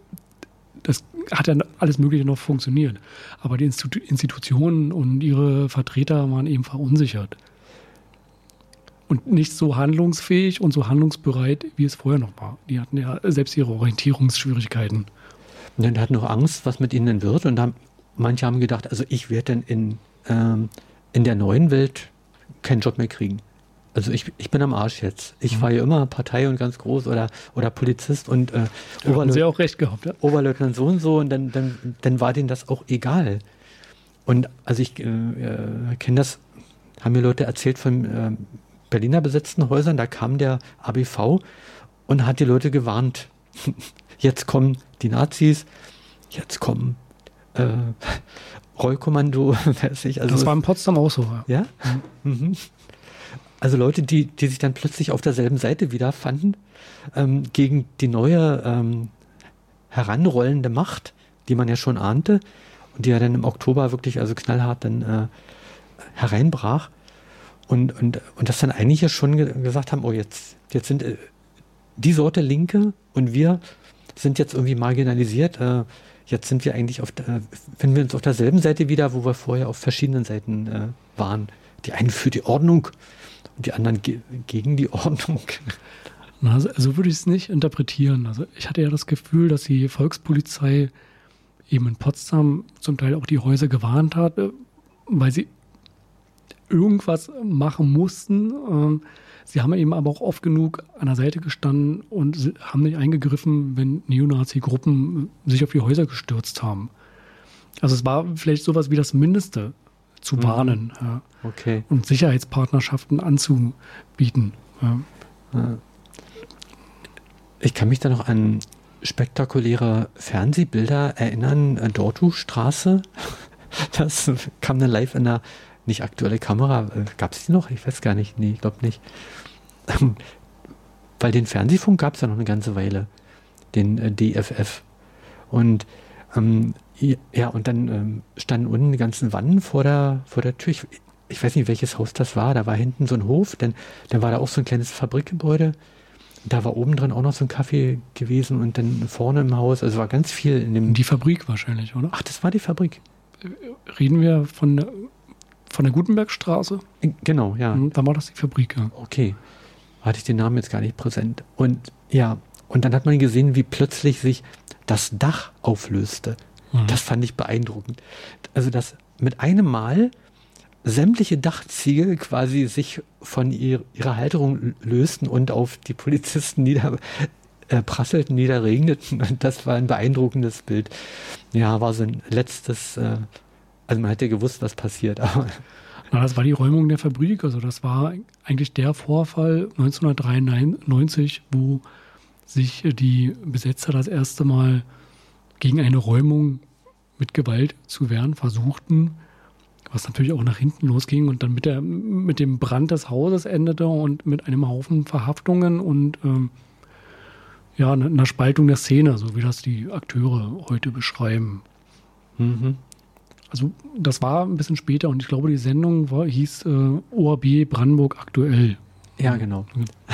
ja alles Mögliche noch funktioniert. Aber die Institutionen und ihre Vertreter waren eben verunsichert. Und nicht so handlungsfähig und so handlungsbereit, wie es vorher noch war. Die hatten ja selbst ihre Orientierungsschwierigkeiten. Und dann hatten noch Angst, was mit ihnen wird. Und manche haben gedacht, also ich werde dann in der neuen Welt keinen Job mehr kriegen. Also ich bin am Arsch jetzt. Ich war ja immer Partei und ganz groß oder Polizist und haben Sie auch recht gehabt, ja? Oberleutnant so und dann war denen das auch egal. Und also ich kenne das, haben mir Leute erzählt von Berliner besetzten Häusern, da kam der ABV und hat die Leute gewarnt. Jetzt kommen die Nazis, jetzt kommen Rollkommando, weiß ich. Also das war in Potsdam auch so. Ja? Mhm. Also Leute, die sich dann plötzlich auf derselben Seite wiederfanden, gegen die neue heranrollende Macht, die man ja schon ahnte und die ja dann im Oktober wirklich also knallhart dann hereinbrach und das dann eigentlich ja schon gesagt haben, oh jetzt sind die Sorte Linke und wir sind jetzt irgendwie marginalisiert, jetzt sind wir eigentlich finden wir uns auf derselben Seite wieder, wo wir vorher auf verschiedenen Seiten waren. Die einen für die Ordnung und die anderen gegen die Ordnung. Na, so würde ich es nicht interpretieren. Also ich hatte ja das Gefühl, dass die Volkspolizei eben in Potsdam zum Teil auch die Häuser gewarnt hat, weil sie irgendwas machen mussten. Sie haben eben aber auch oft genug an der Seite gestanden und haben nicht eingegriffen, wenn Neonazi-Gruppen sich auf die Häuser gestürzt haben. Also es war vielleicht sowas wie das Mindeste zu warnen, ja. Okay. Und Sicherheitspartnerschaften anzubieten. Ja. Ich kann mich da noch an spektakuläre Fernsehbilder erinnern, Dortustraße. Das kam dann live in der nicht aktuelle Kamera. Gab es die noch? Ich weiß gar nicht. Nee, ich glaube nicht. Weil den Fernsehfunk gab es ja noch eine ganze Weile. Den DFF. Und ja, und dann standen unten die ganzen Wannen vor der Tür. Ich weiß nicht, welches Haus das war. Da war hinten so ein Hof, dann war da auch so ein kleines Fabrikgebäude. Da war oben drin auch noch so ein Café gewesen und dann vorne im Haus, also war ganz viel in dem... Die Fabrik wahrscheinlich, oder? Ach, das war die Fabrik. Reden wir von der Gutenbergstraße? Genau, ja. Dann war das die Fabrik, ja. Okay. Hatte ich den Namen jetzt gar nicht präsent. Und ja, und dann hat man gesehen, wie plötzlich sich das Dach auflöste. Das fand ich beeindruckend. Also, dass mit einem Mal sämtliche Dachziegel quasi sich von ihrer Halterung lösten und auf die Polizisten prasselten, niederregneten. Und das war ein beeindruckendes Bild. Ja, war so ein letztes, also man hätte gewusst, was passiert. Aber das war die Räumung der Fabrik. Also das war eigentlich der Vorfall 1993, wo sich die Besetzer das erste Mal gegen eine Räumung mit Gewalt zu wehren versuchten, was natürlich auch nach hinten losging und dann mit dem Brand des Hauses endete und mit einem Haufen Verhaftungen und einer Spaltung der Szene, so wie das die Akteure heute beschreiben. Mhm. Also das war ein bisschen später und ich glaube, die Sendung hieß ORB Brandenburg aktuell. Ja, genau.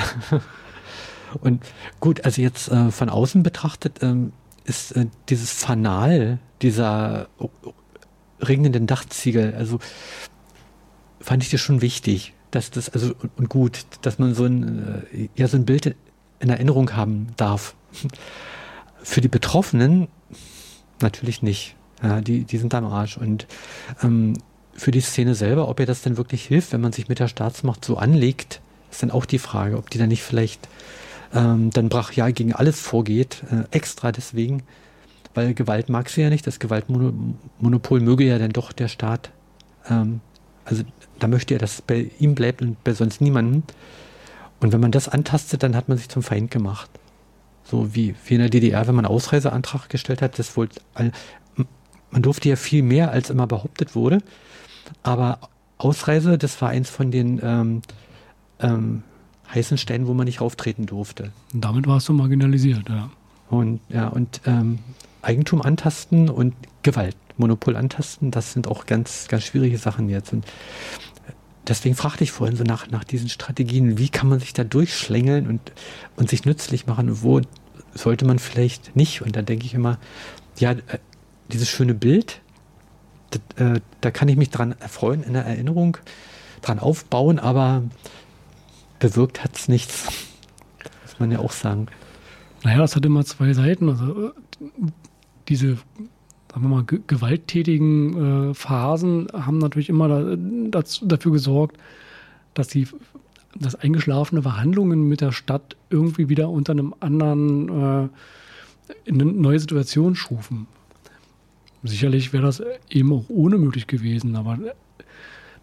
Und gut, also jetzt von außen betrachtet ist dieses Fanal dieser regnenden Dachziegel, also fand ich das schon wichtig, dass das, also und gut, dass man so ein Bild in Erinnerung haben darf. Für die Betroffenen natürlich nicht. Ja, die sind am Arsch. Und für die Szene selber, ob ihr das denn wirklich hilft, wenn man sich mit der Staatsmacht so anlegt, ist dann auch die Frage, ob die dann nicht vielleicht dann brachial gegen alles vorgeht, extra deswegen, weil Gewalt mag sie ja nicht, das Gewaltmonopol möge ja dann doch der Staat, also da möchte er, dass es bei ihm bleibt und bei sonst niemandem. Und wenn man das antastet, dann hat man sich zum Feind gemacht. So wie in der DDR, wenn man einen Ausreiseantrag gestellt hat, man durfte ja viel mehr, als immer behauptet wurde, aber Ausreise, das war eins von den heißen Steinen, wo man nicht rauftreten durfte. Und damit warst du marginalisiert, ja. Und Eigentum antasten und Gewalt, Monopol antasten, das sind auch ganz, ganz schwierige Sachen jetzt. Und deswegen fragte ich vorhin so nach diesen Strategien, wie kann man sich da durchschlängeln und sich nützlich machen, wo sollte man vielleicht nicht? Und da denke ich immer, ja, dieses schöne Bild, da kann ich mich dran erfreuen, in der Erinnerung, dran aufbauen, aber bewirkt hat es nichts. Muss man ja auch sagen. Naja, das hat immer zwei Seiten. Also diese, sagen wir mal, gewalttätigen Phasen haben natürlich immer dafür gesorgt, dass eingeschlafene Verhandlungen mit der Stadt irgendwie wieder unter einem anderen eine neue Situation schufen. Sicherlich wäre das eben auch ohne möglich gewesen, aber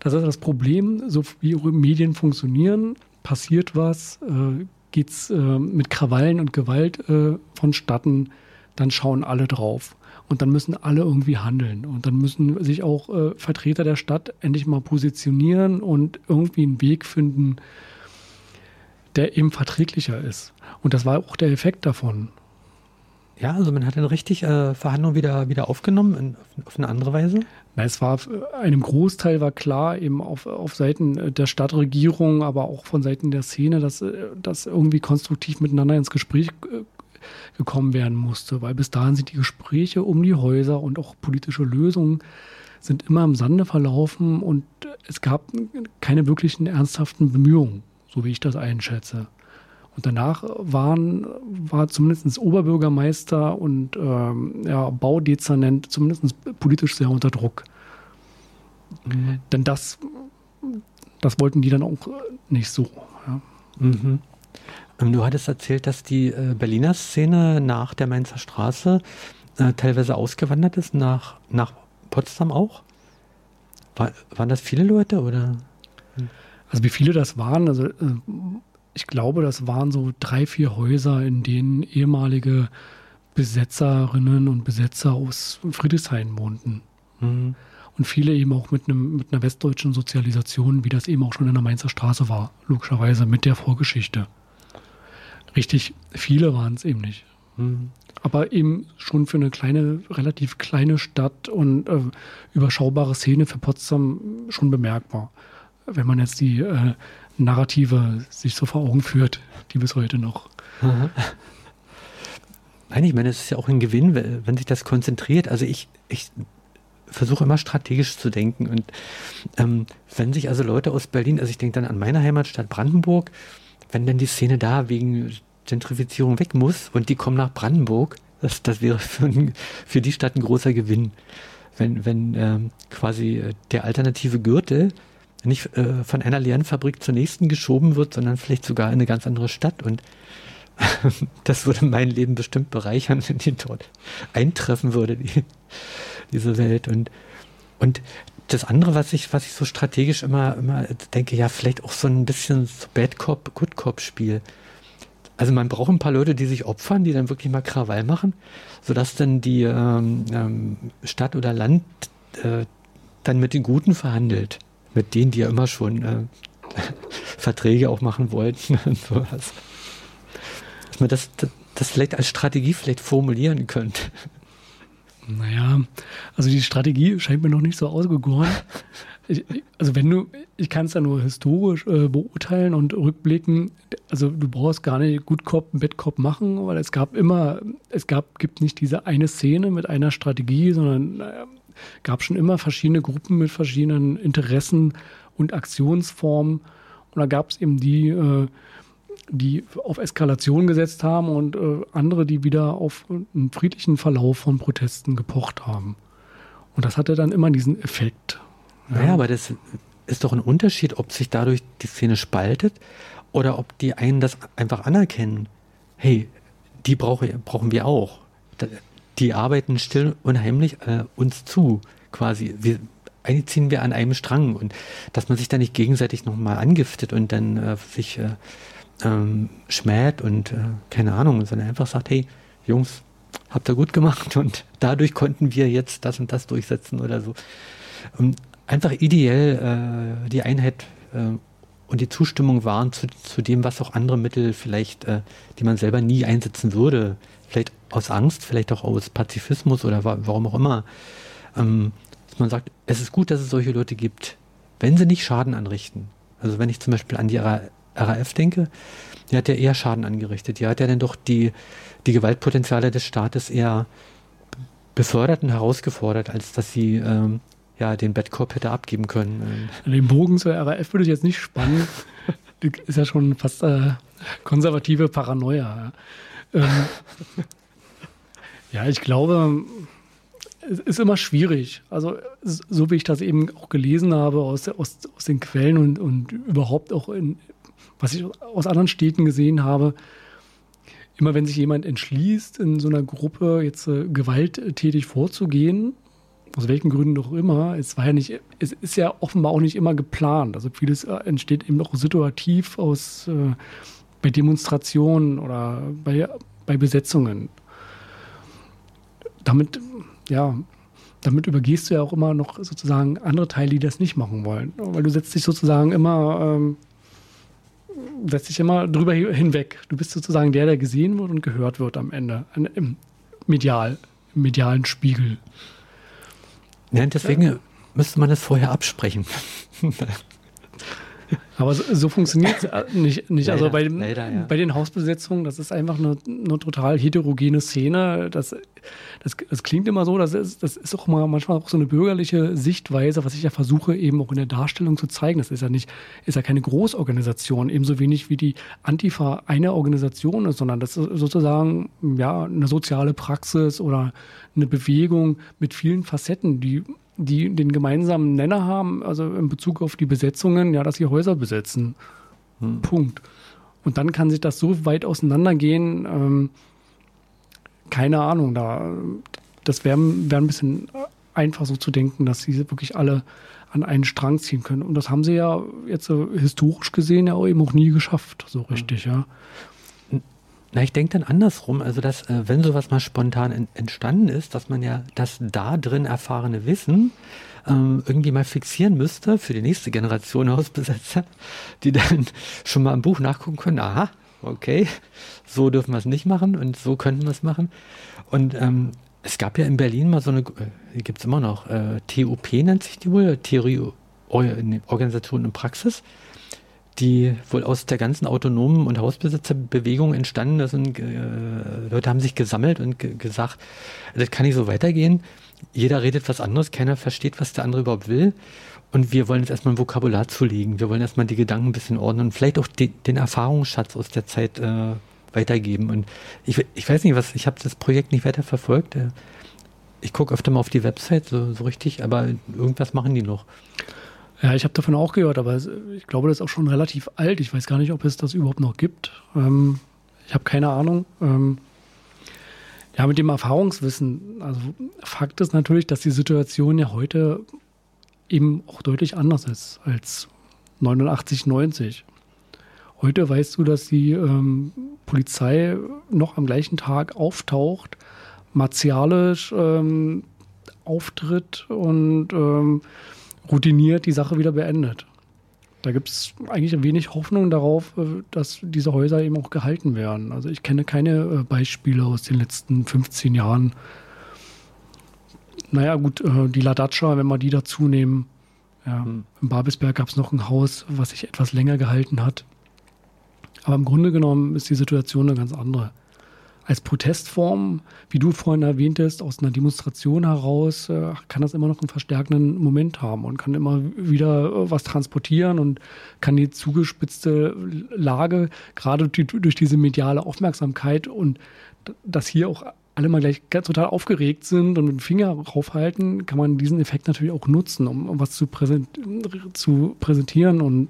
Das ist das Problem, so wie Medien funktionieren, passiert was, geht es mit Krawallen und Gewalt vonstatten, dann schauen alle drauf. Und dann müssen alle irgendwie handeln. Und dann müssen sich auch Vertreter der Stadt endlich mal positionieren und irgendwie einen Weg finden, der eben verträglicher ist. Und das war auch der Effekt davon. Ja, also man hat dann richtig Verhandlungen wieder aufgenommen, auf eine andere Weise? Na, es war, einem Großteil war klar, eben auf Seiten der Stadtregierung, aber auch von Seiten der Szene, dass irgendwie konstruktiv miteinander ins Gespräch gekommen werden musste. Weil bis dahin sind die Gespräche um die Häuser und auch politische Lösungen sind immer im Sande verlaufen und es gab keine wirklichen ernsthaften Bemühungen, so wie ich das einschätze. Und danach war zumindest Oberbürgermeister und Baudezernent zumindest politisch sehr unter Druck. Mhm. Denn das wollten die dann auch nicht so. Ja. Mhm. Du hattest erzählt, dass die Berliner Szene nach der Mainzer Straße teilweise ausgewandert ist, nach Potsdam auch. Waren das viele Leute, oder? Also wie viele das waren, also ich glaube, das waren so 3, 4 Häuser, in denen ehemalige Besetzerinnen und Besetzer aus Friedrichshain wohnten. Mhm. Und viele eben auch mit einer westdeutschen Sozialisation, wie das eben auch schon in der Mainzer Straße war, logischerweise mit der Vorgeschichte. Richtig viele waren es eben nicht. Mhm. Aber eben schon für eine relativ kleine Stadt und überschaubare Szene für Potsdam schon bemerkbar. Wenn man jetzt die Narrative sich so vor Augen führt, die bis heute noch. Nein, ich meine, es ist ja auch ein Gewinn, wenn sich das konzentriert. Also ich versuche immer strategisch zu denken. Und wenn sich also Leute aus Berlin, also ich denke dann an meine Heimatstadt Brandenburg, wenn dann die Szene da wegen Gentrifizierung weg muss und die kommen nach Brandenburg, das wäre für die Stadt ein großer Gewinn. Wenn quasi der alternative Gürtel nicht von einer leeren Fabrik zur nächsten geschoben wird, sondern vielleicht sogar in eine ganz andere Stadt. Und das würde mein Leben bestimmt bereichern, wenn die dort eintreffen würde, diese Welt. Und das andere, was ich so strategisch immer denke, ja, vielleicht auch so ein bisschen so Bad Cop, Good Cop Spiel. Also man braucht ein paar Leute, die sich opfern, die dann wirklich mal Krawall machen, sodass dann die Stadt oder Land dann mit den Guten verhandelt. Mit denen, die ja immer schon Verträge auch machen wollten und sowas. Dass man das vielleicht als Strategie vielleicht formulieren könnte. Naja, also die Strategie scheint mir noch nicht so ausgegoren. Ich kann es ja nur historisch beurteilen und rückblicken. Also du brauchst gar nicht Good Cop, Bad Cop machen, weil es gibt nicht diese eine Szene mit einer Strategie, sondern gab schon immer verschiedene Gruppen mit verschiedenen Interessen und Aktionsformen. Und da gab es eben die auf Eskalation gesetzt haben und andere, die wieder auf einen friedlichen Verlauf von Protesten gepocht haben. Und das hatte dann immer diesen Effekt. Ja. Naja, aber das ist doch ein Unterschied, ob sich dadurch die Szene spaltet oder ob die einen das einfach anerkennen. Hey, die brauchen wir auch. Die arbeiten still und heimlich uns zu, quasi. Eigentlich ziehen wir an einem Strang und dass man sich da nicht gegenseitig nochmal angiftet und dann sich schmäht und keine Ahnung, sondern einfach sagt, hey, Jungs, habt ihr gut gemacht und dadurch konnten wir jetzt das und das durchsetzen oder so. Einfach ideell die Einheit und die Zustimmung wahren zu dem, was auch andere Mittel vielleicht, die man selber nie einsetzen würde, vielleicht aus Angst, vielleicht auch aus Pazifismus oder warum auch immer, dass man sagt, es ist gut, dass es solche Leute gibt, wenn sie nicht Schaden anrichten. Also wenn ich zum Beispiel an die RAF denke, die hat ja eher Schaden angerichtet. Die hat ja dann doch die Gewaltpotenziale des Staates eher befördert und herausgefordert, als dass sie den Bad Cop hätte abgeben können. Den Bogen zur RAF würde ich jetzt nicht spannen. Das ist ja schon fast konservative Paranoia. Ja, ich glaube, es ist immer schwierig. Also so wie ich das eben auch gelesen habe aus den Quellen und überhaupt auch was ich aus anderen Städten gesehen habe, immer wenn sich jemand entschließt, in so einer Gruppe jetzt gewalttätig vorzugehen, aus welchen Gründen auch immer, es ist ja offenbar auch nicht immer geplant. Also vieles entsteht eben auch situativ bei Demonstrationen oder bei Besetzungen. Damit übergehst du ja auch immer noch sozusagen andere Teile, die das nicht machen wollen. Weil du setzt dich sozusagen immer drüber hinweg. Du bist sozusagen der gesehen wird und gehört wird am Ende. Im medialen Spiegel. Ja, deswegen müsste man das vorher absprechen. Aber so funktioniert es nicht. Leider, Also bei den Hausbesetzungen, das ist einfach eine total heterogene Szene. Das klingt immer so, das ist auch manchmal auch so eine bürgerliche Sichtweise, was ich ja versuche eben auch in der Darstellung zu zeigen. Das ist ja keine Großorganisation, ebenso wenig wie die Antifa eine Organisation ist, sondern das ist sozusagen eine soziale Praxis oder eine Bewegung mit vielen Facetten, die den gemeinsamen Nenner haben, also in Bezug auf die Besetzungen, dass sie Häuser besetzen. Punkt. Und dann kann sich das so weit auseinandergehen, keine Ahnung, das wäre ein bisschen einfach so zu denken, dass sie wirklich alle an einen Strang ziehen können. Und das haben sie ja jetzt historisch gesehen ja auch eben auch nie geschafft, so richtig, ja. Na, ich denke dann andersrum, also dass, wenn sowas mal spontan entstanden ist, dass man ja das da drin erfahrene Wissen irgendwie mal fixieren müsste für die nächste Generation Hausbesetzer, die dann schon mal im Buch nachgucken können, aha, okay, so dürfen wir es nicht machen und so könnten wir es machen. Und es gab ja in Berlin mal so eine, die gibt es immer noch, TUP nennt sich die wohl, Theorie, Organisation und Praxis, die wohl aus der ganzen autonomen und Hausbesitzerbewegung entstanden ist und Leute haben sich gesammelt und gesagt, das kann nicht so weitergehen. Jeder redet was anderes, keiner versteht, was der andere überhaupt will. Und wir wollen jetzt erstmal ein Vokabular zulegen. Wir wollen erstmal die Gedanken ein bisschen ordnen und vielleicht auch den Erfahrungsschatz aus der Zeit weitergeben. Und ich weiß nicht, ich habe das Projekt nicht weiter verfolgt. Ich gucke öfter mal auf die Website, so richtig, aber irgendwas machen die noch. Ja, ich habe davon auch gehört, aber ich glaube, das ist auch schon relativ alt. Ich weiß gar nicht, ob es das überhaupt noch gibt. Ich habe keine Ahnung. Mit dem Erfahrungswissen, also Fakt ist natürlich, dass die Situation ja heute eben auch deutlich anders ist als 89, 90. Heute weißt du, dass die Polizei noch am gleichen Tag auftaucht, martialisch auftritt und routiniert die Sache wieder beendet. Da gibt es eigentlich wenig Hoffnung darauf, dass diese Häuser eben auch gehalten werden. Also ich kenne keine Beispiele aus den letzten 15 Jahren. Naja gut, die La Dacia, wenn wir die dazu nehmen. Ja, in Babelsberg gab es noch ein Haus, was sich etwas länger gehalten hat. Aber im Grunde genommen ist die Situation eine ganz andere. Als Protestform, wie du vorhin erwähntest, aus einer Demonstration heraus, kann das immer noch einen verstärkenden Moment haben und kann immer wieder was transportieren und kann die zugespitzte Lage, gerade durch diese mediale Aufmerksamkeit und dass hier auch alle mal gleich total aufgeregt sind und mit dem Finger raufhalten, kann man diesen Effekt natürlich auch nutzen, um was zu präsentieren und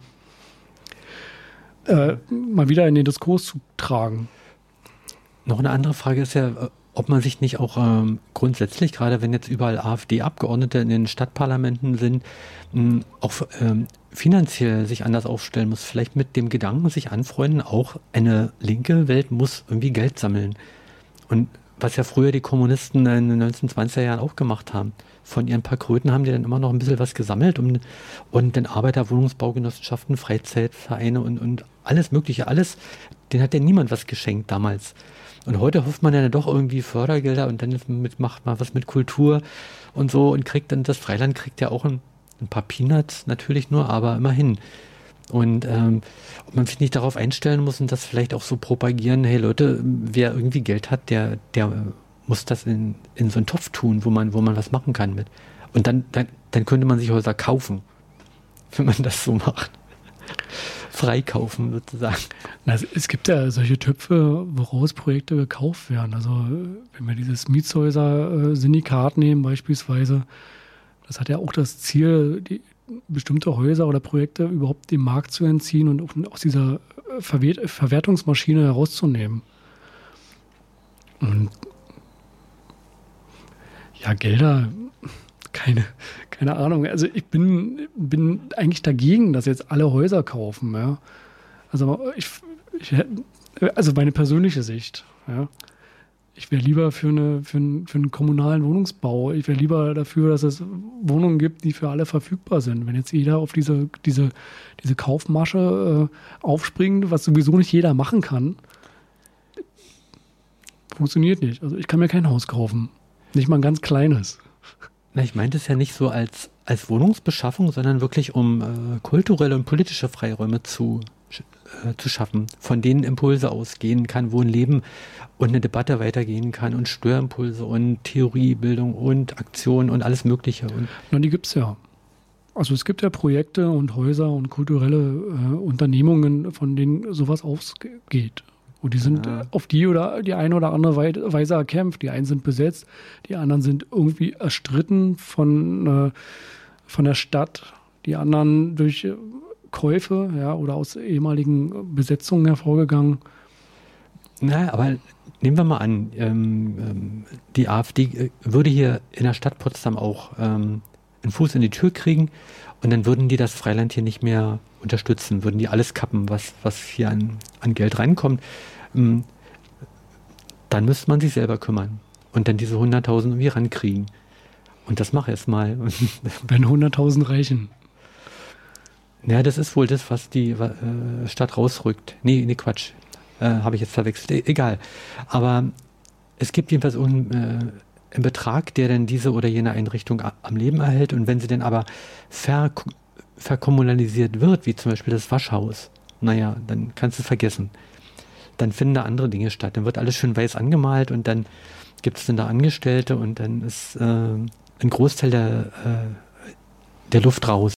mal wieder in den Diskurs zu tragen. Noch eine andere Frage ist ja, ob man sich nicht auch grundsätzlich, gerade wenn jetzt überall AfD-Abgeordnete in den Stadtparlamenten sind, auch finanziell sich anders aufstellen muss. Vielleicht mit dem Gedanken sich anfreunden, auch eine linke Welt muss irgendwie Geld sammeln. Und was ja früher die Kommunisten in den 1920er Jahren auch gemacht haben. Von ihren paar Kröten haben die dann immer noch ein bisschen was gesammelt und den Arbeiterwohnungsbaugenossenschaften, Freizeitvereine und alles Mögliche, denen hat ja niemand was geschenkt damals. Und heute hofft man ja dann doch irgendwie Fördergelder und dann macht man was mit Kultur und so und kriegt dann, das Freiland kriegt ja auch ein paar Peanuts natürlich nur, aber immerhin. Und ob man sich nicht darauf einstellen muss und das vielleicht auch so propagieren, hey Leute, wer irgendwie Geld hat, der muss das in so einen Topf tun, wo man was machen kann mit. Und dann könnte man sich Häuser kaufen, wenn man das so macht. Freikaufen sozusagen. Es gibt ja solche Töpfe, woraus Projekte gekauft werden. Also wenn wir dieses Mietshäuser-Syndikat nehmen beispielsweise, das hat ja auch das Ziel, bestimmte Häuser oder Projekte überhaupt dem Markt zu entziehen und aus dieser Verwertungsmaschine herauszunehmen. Und Ja, Gelder, keine Ahnung. Also ich bin eigentlich dagegen, dass jetzt alle Häuser kaufen. Ja. Also meine persönliche Sicht. Ja. Ich wäre lieber für einen kommunalen Wohnungsbau. Ich wäre lieber dafür, dass es Wohnungen gibt, die für alle verfügbar sind. Wenn jetzt jeder auf diese Kaufmasche aufspringt, was sowieso nicht jeder machen kann, funktioniert nicht. Also ich kann mir kein Haus kaufen. Nicht mal ein ganz kleines. Na, ich meinte es ja nicht so als Wohnungsbeschaffung, sondern wirklich um kulturelle und politische Freiräume zu schaffen, von denen Impulse ausgehen kann, wo ein Leben und eine Debatte weitergehen kann und Störimpulse und Theoriebildung und Aktion und alles Mögliche. Na, die gibt es ja. Also es gibt ja Projekte und Häuser und kulturelle Unternehmungen, von denen sowas ausgeht. Und die sind auf die eine oder andere Weise erkämpft. Die einen sind besetzt, die anderen sind irgendwie erstritten von der Stadt, die anderen durch Käufe, ja, oder aus ehemaligen Besetzungen hervorgegangen. Na, aber nehmen wir mal an, die AfD würde hier in der Stadt Potsdam auch einen Fuß in die Tür kriegen und dann würden die das Freiland hier nicht mehr unterstützen, würden die alles kappen, was hier an Geld reinkommt. Dann müsste man sich selber kümmern und dann diese 100.000 irgendwie rankriegen. Und das mache ich jetzt mal. Wenn 100.000 reichen. Ja, das ist wohl das, was die Stadt rausrückt. Nee, Quatsch. Habe ich jetzt verwechselt. Egal. Aber es gibt jedenfalls einen Betrag, der dann diese oder jene Einrichtung am Leben erhält. Und wenn sie dann aber verkommunalisiert wird, wie zum Beispiel das Waschhaus, naja, dann kannst du es vergessen. Dann finden da andere Dinge statt. Dann wird alles schön weiß angemalt und dann gibt es dann da Angestellte und dann ist ein Großteil der Luft raus.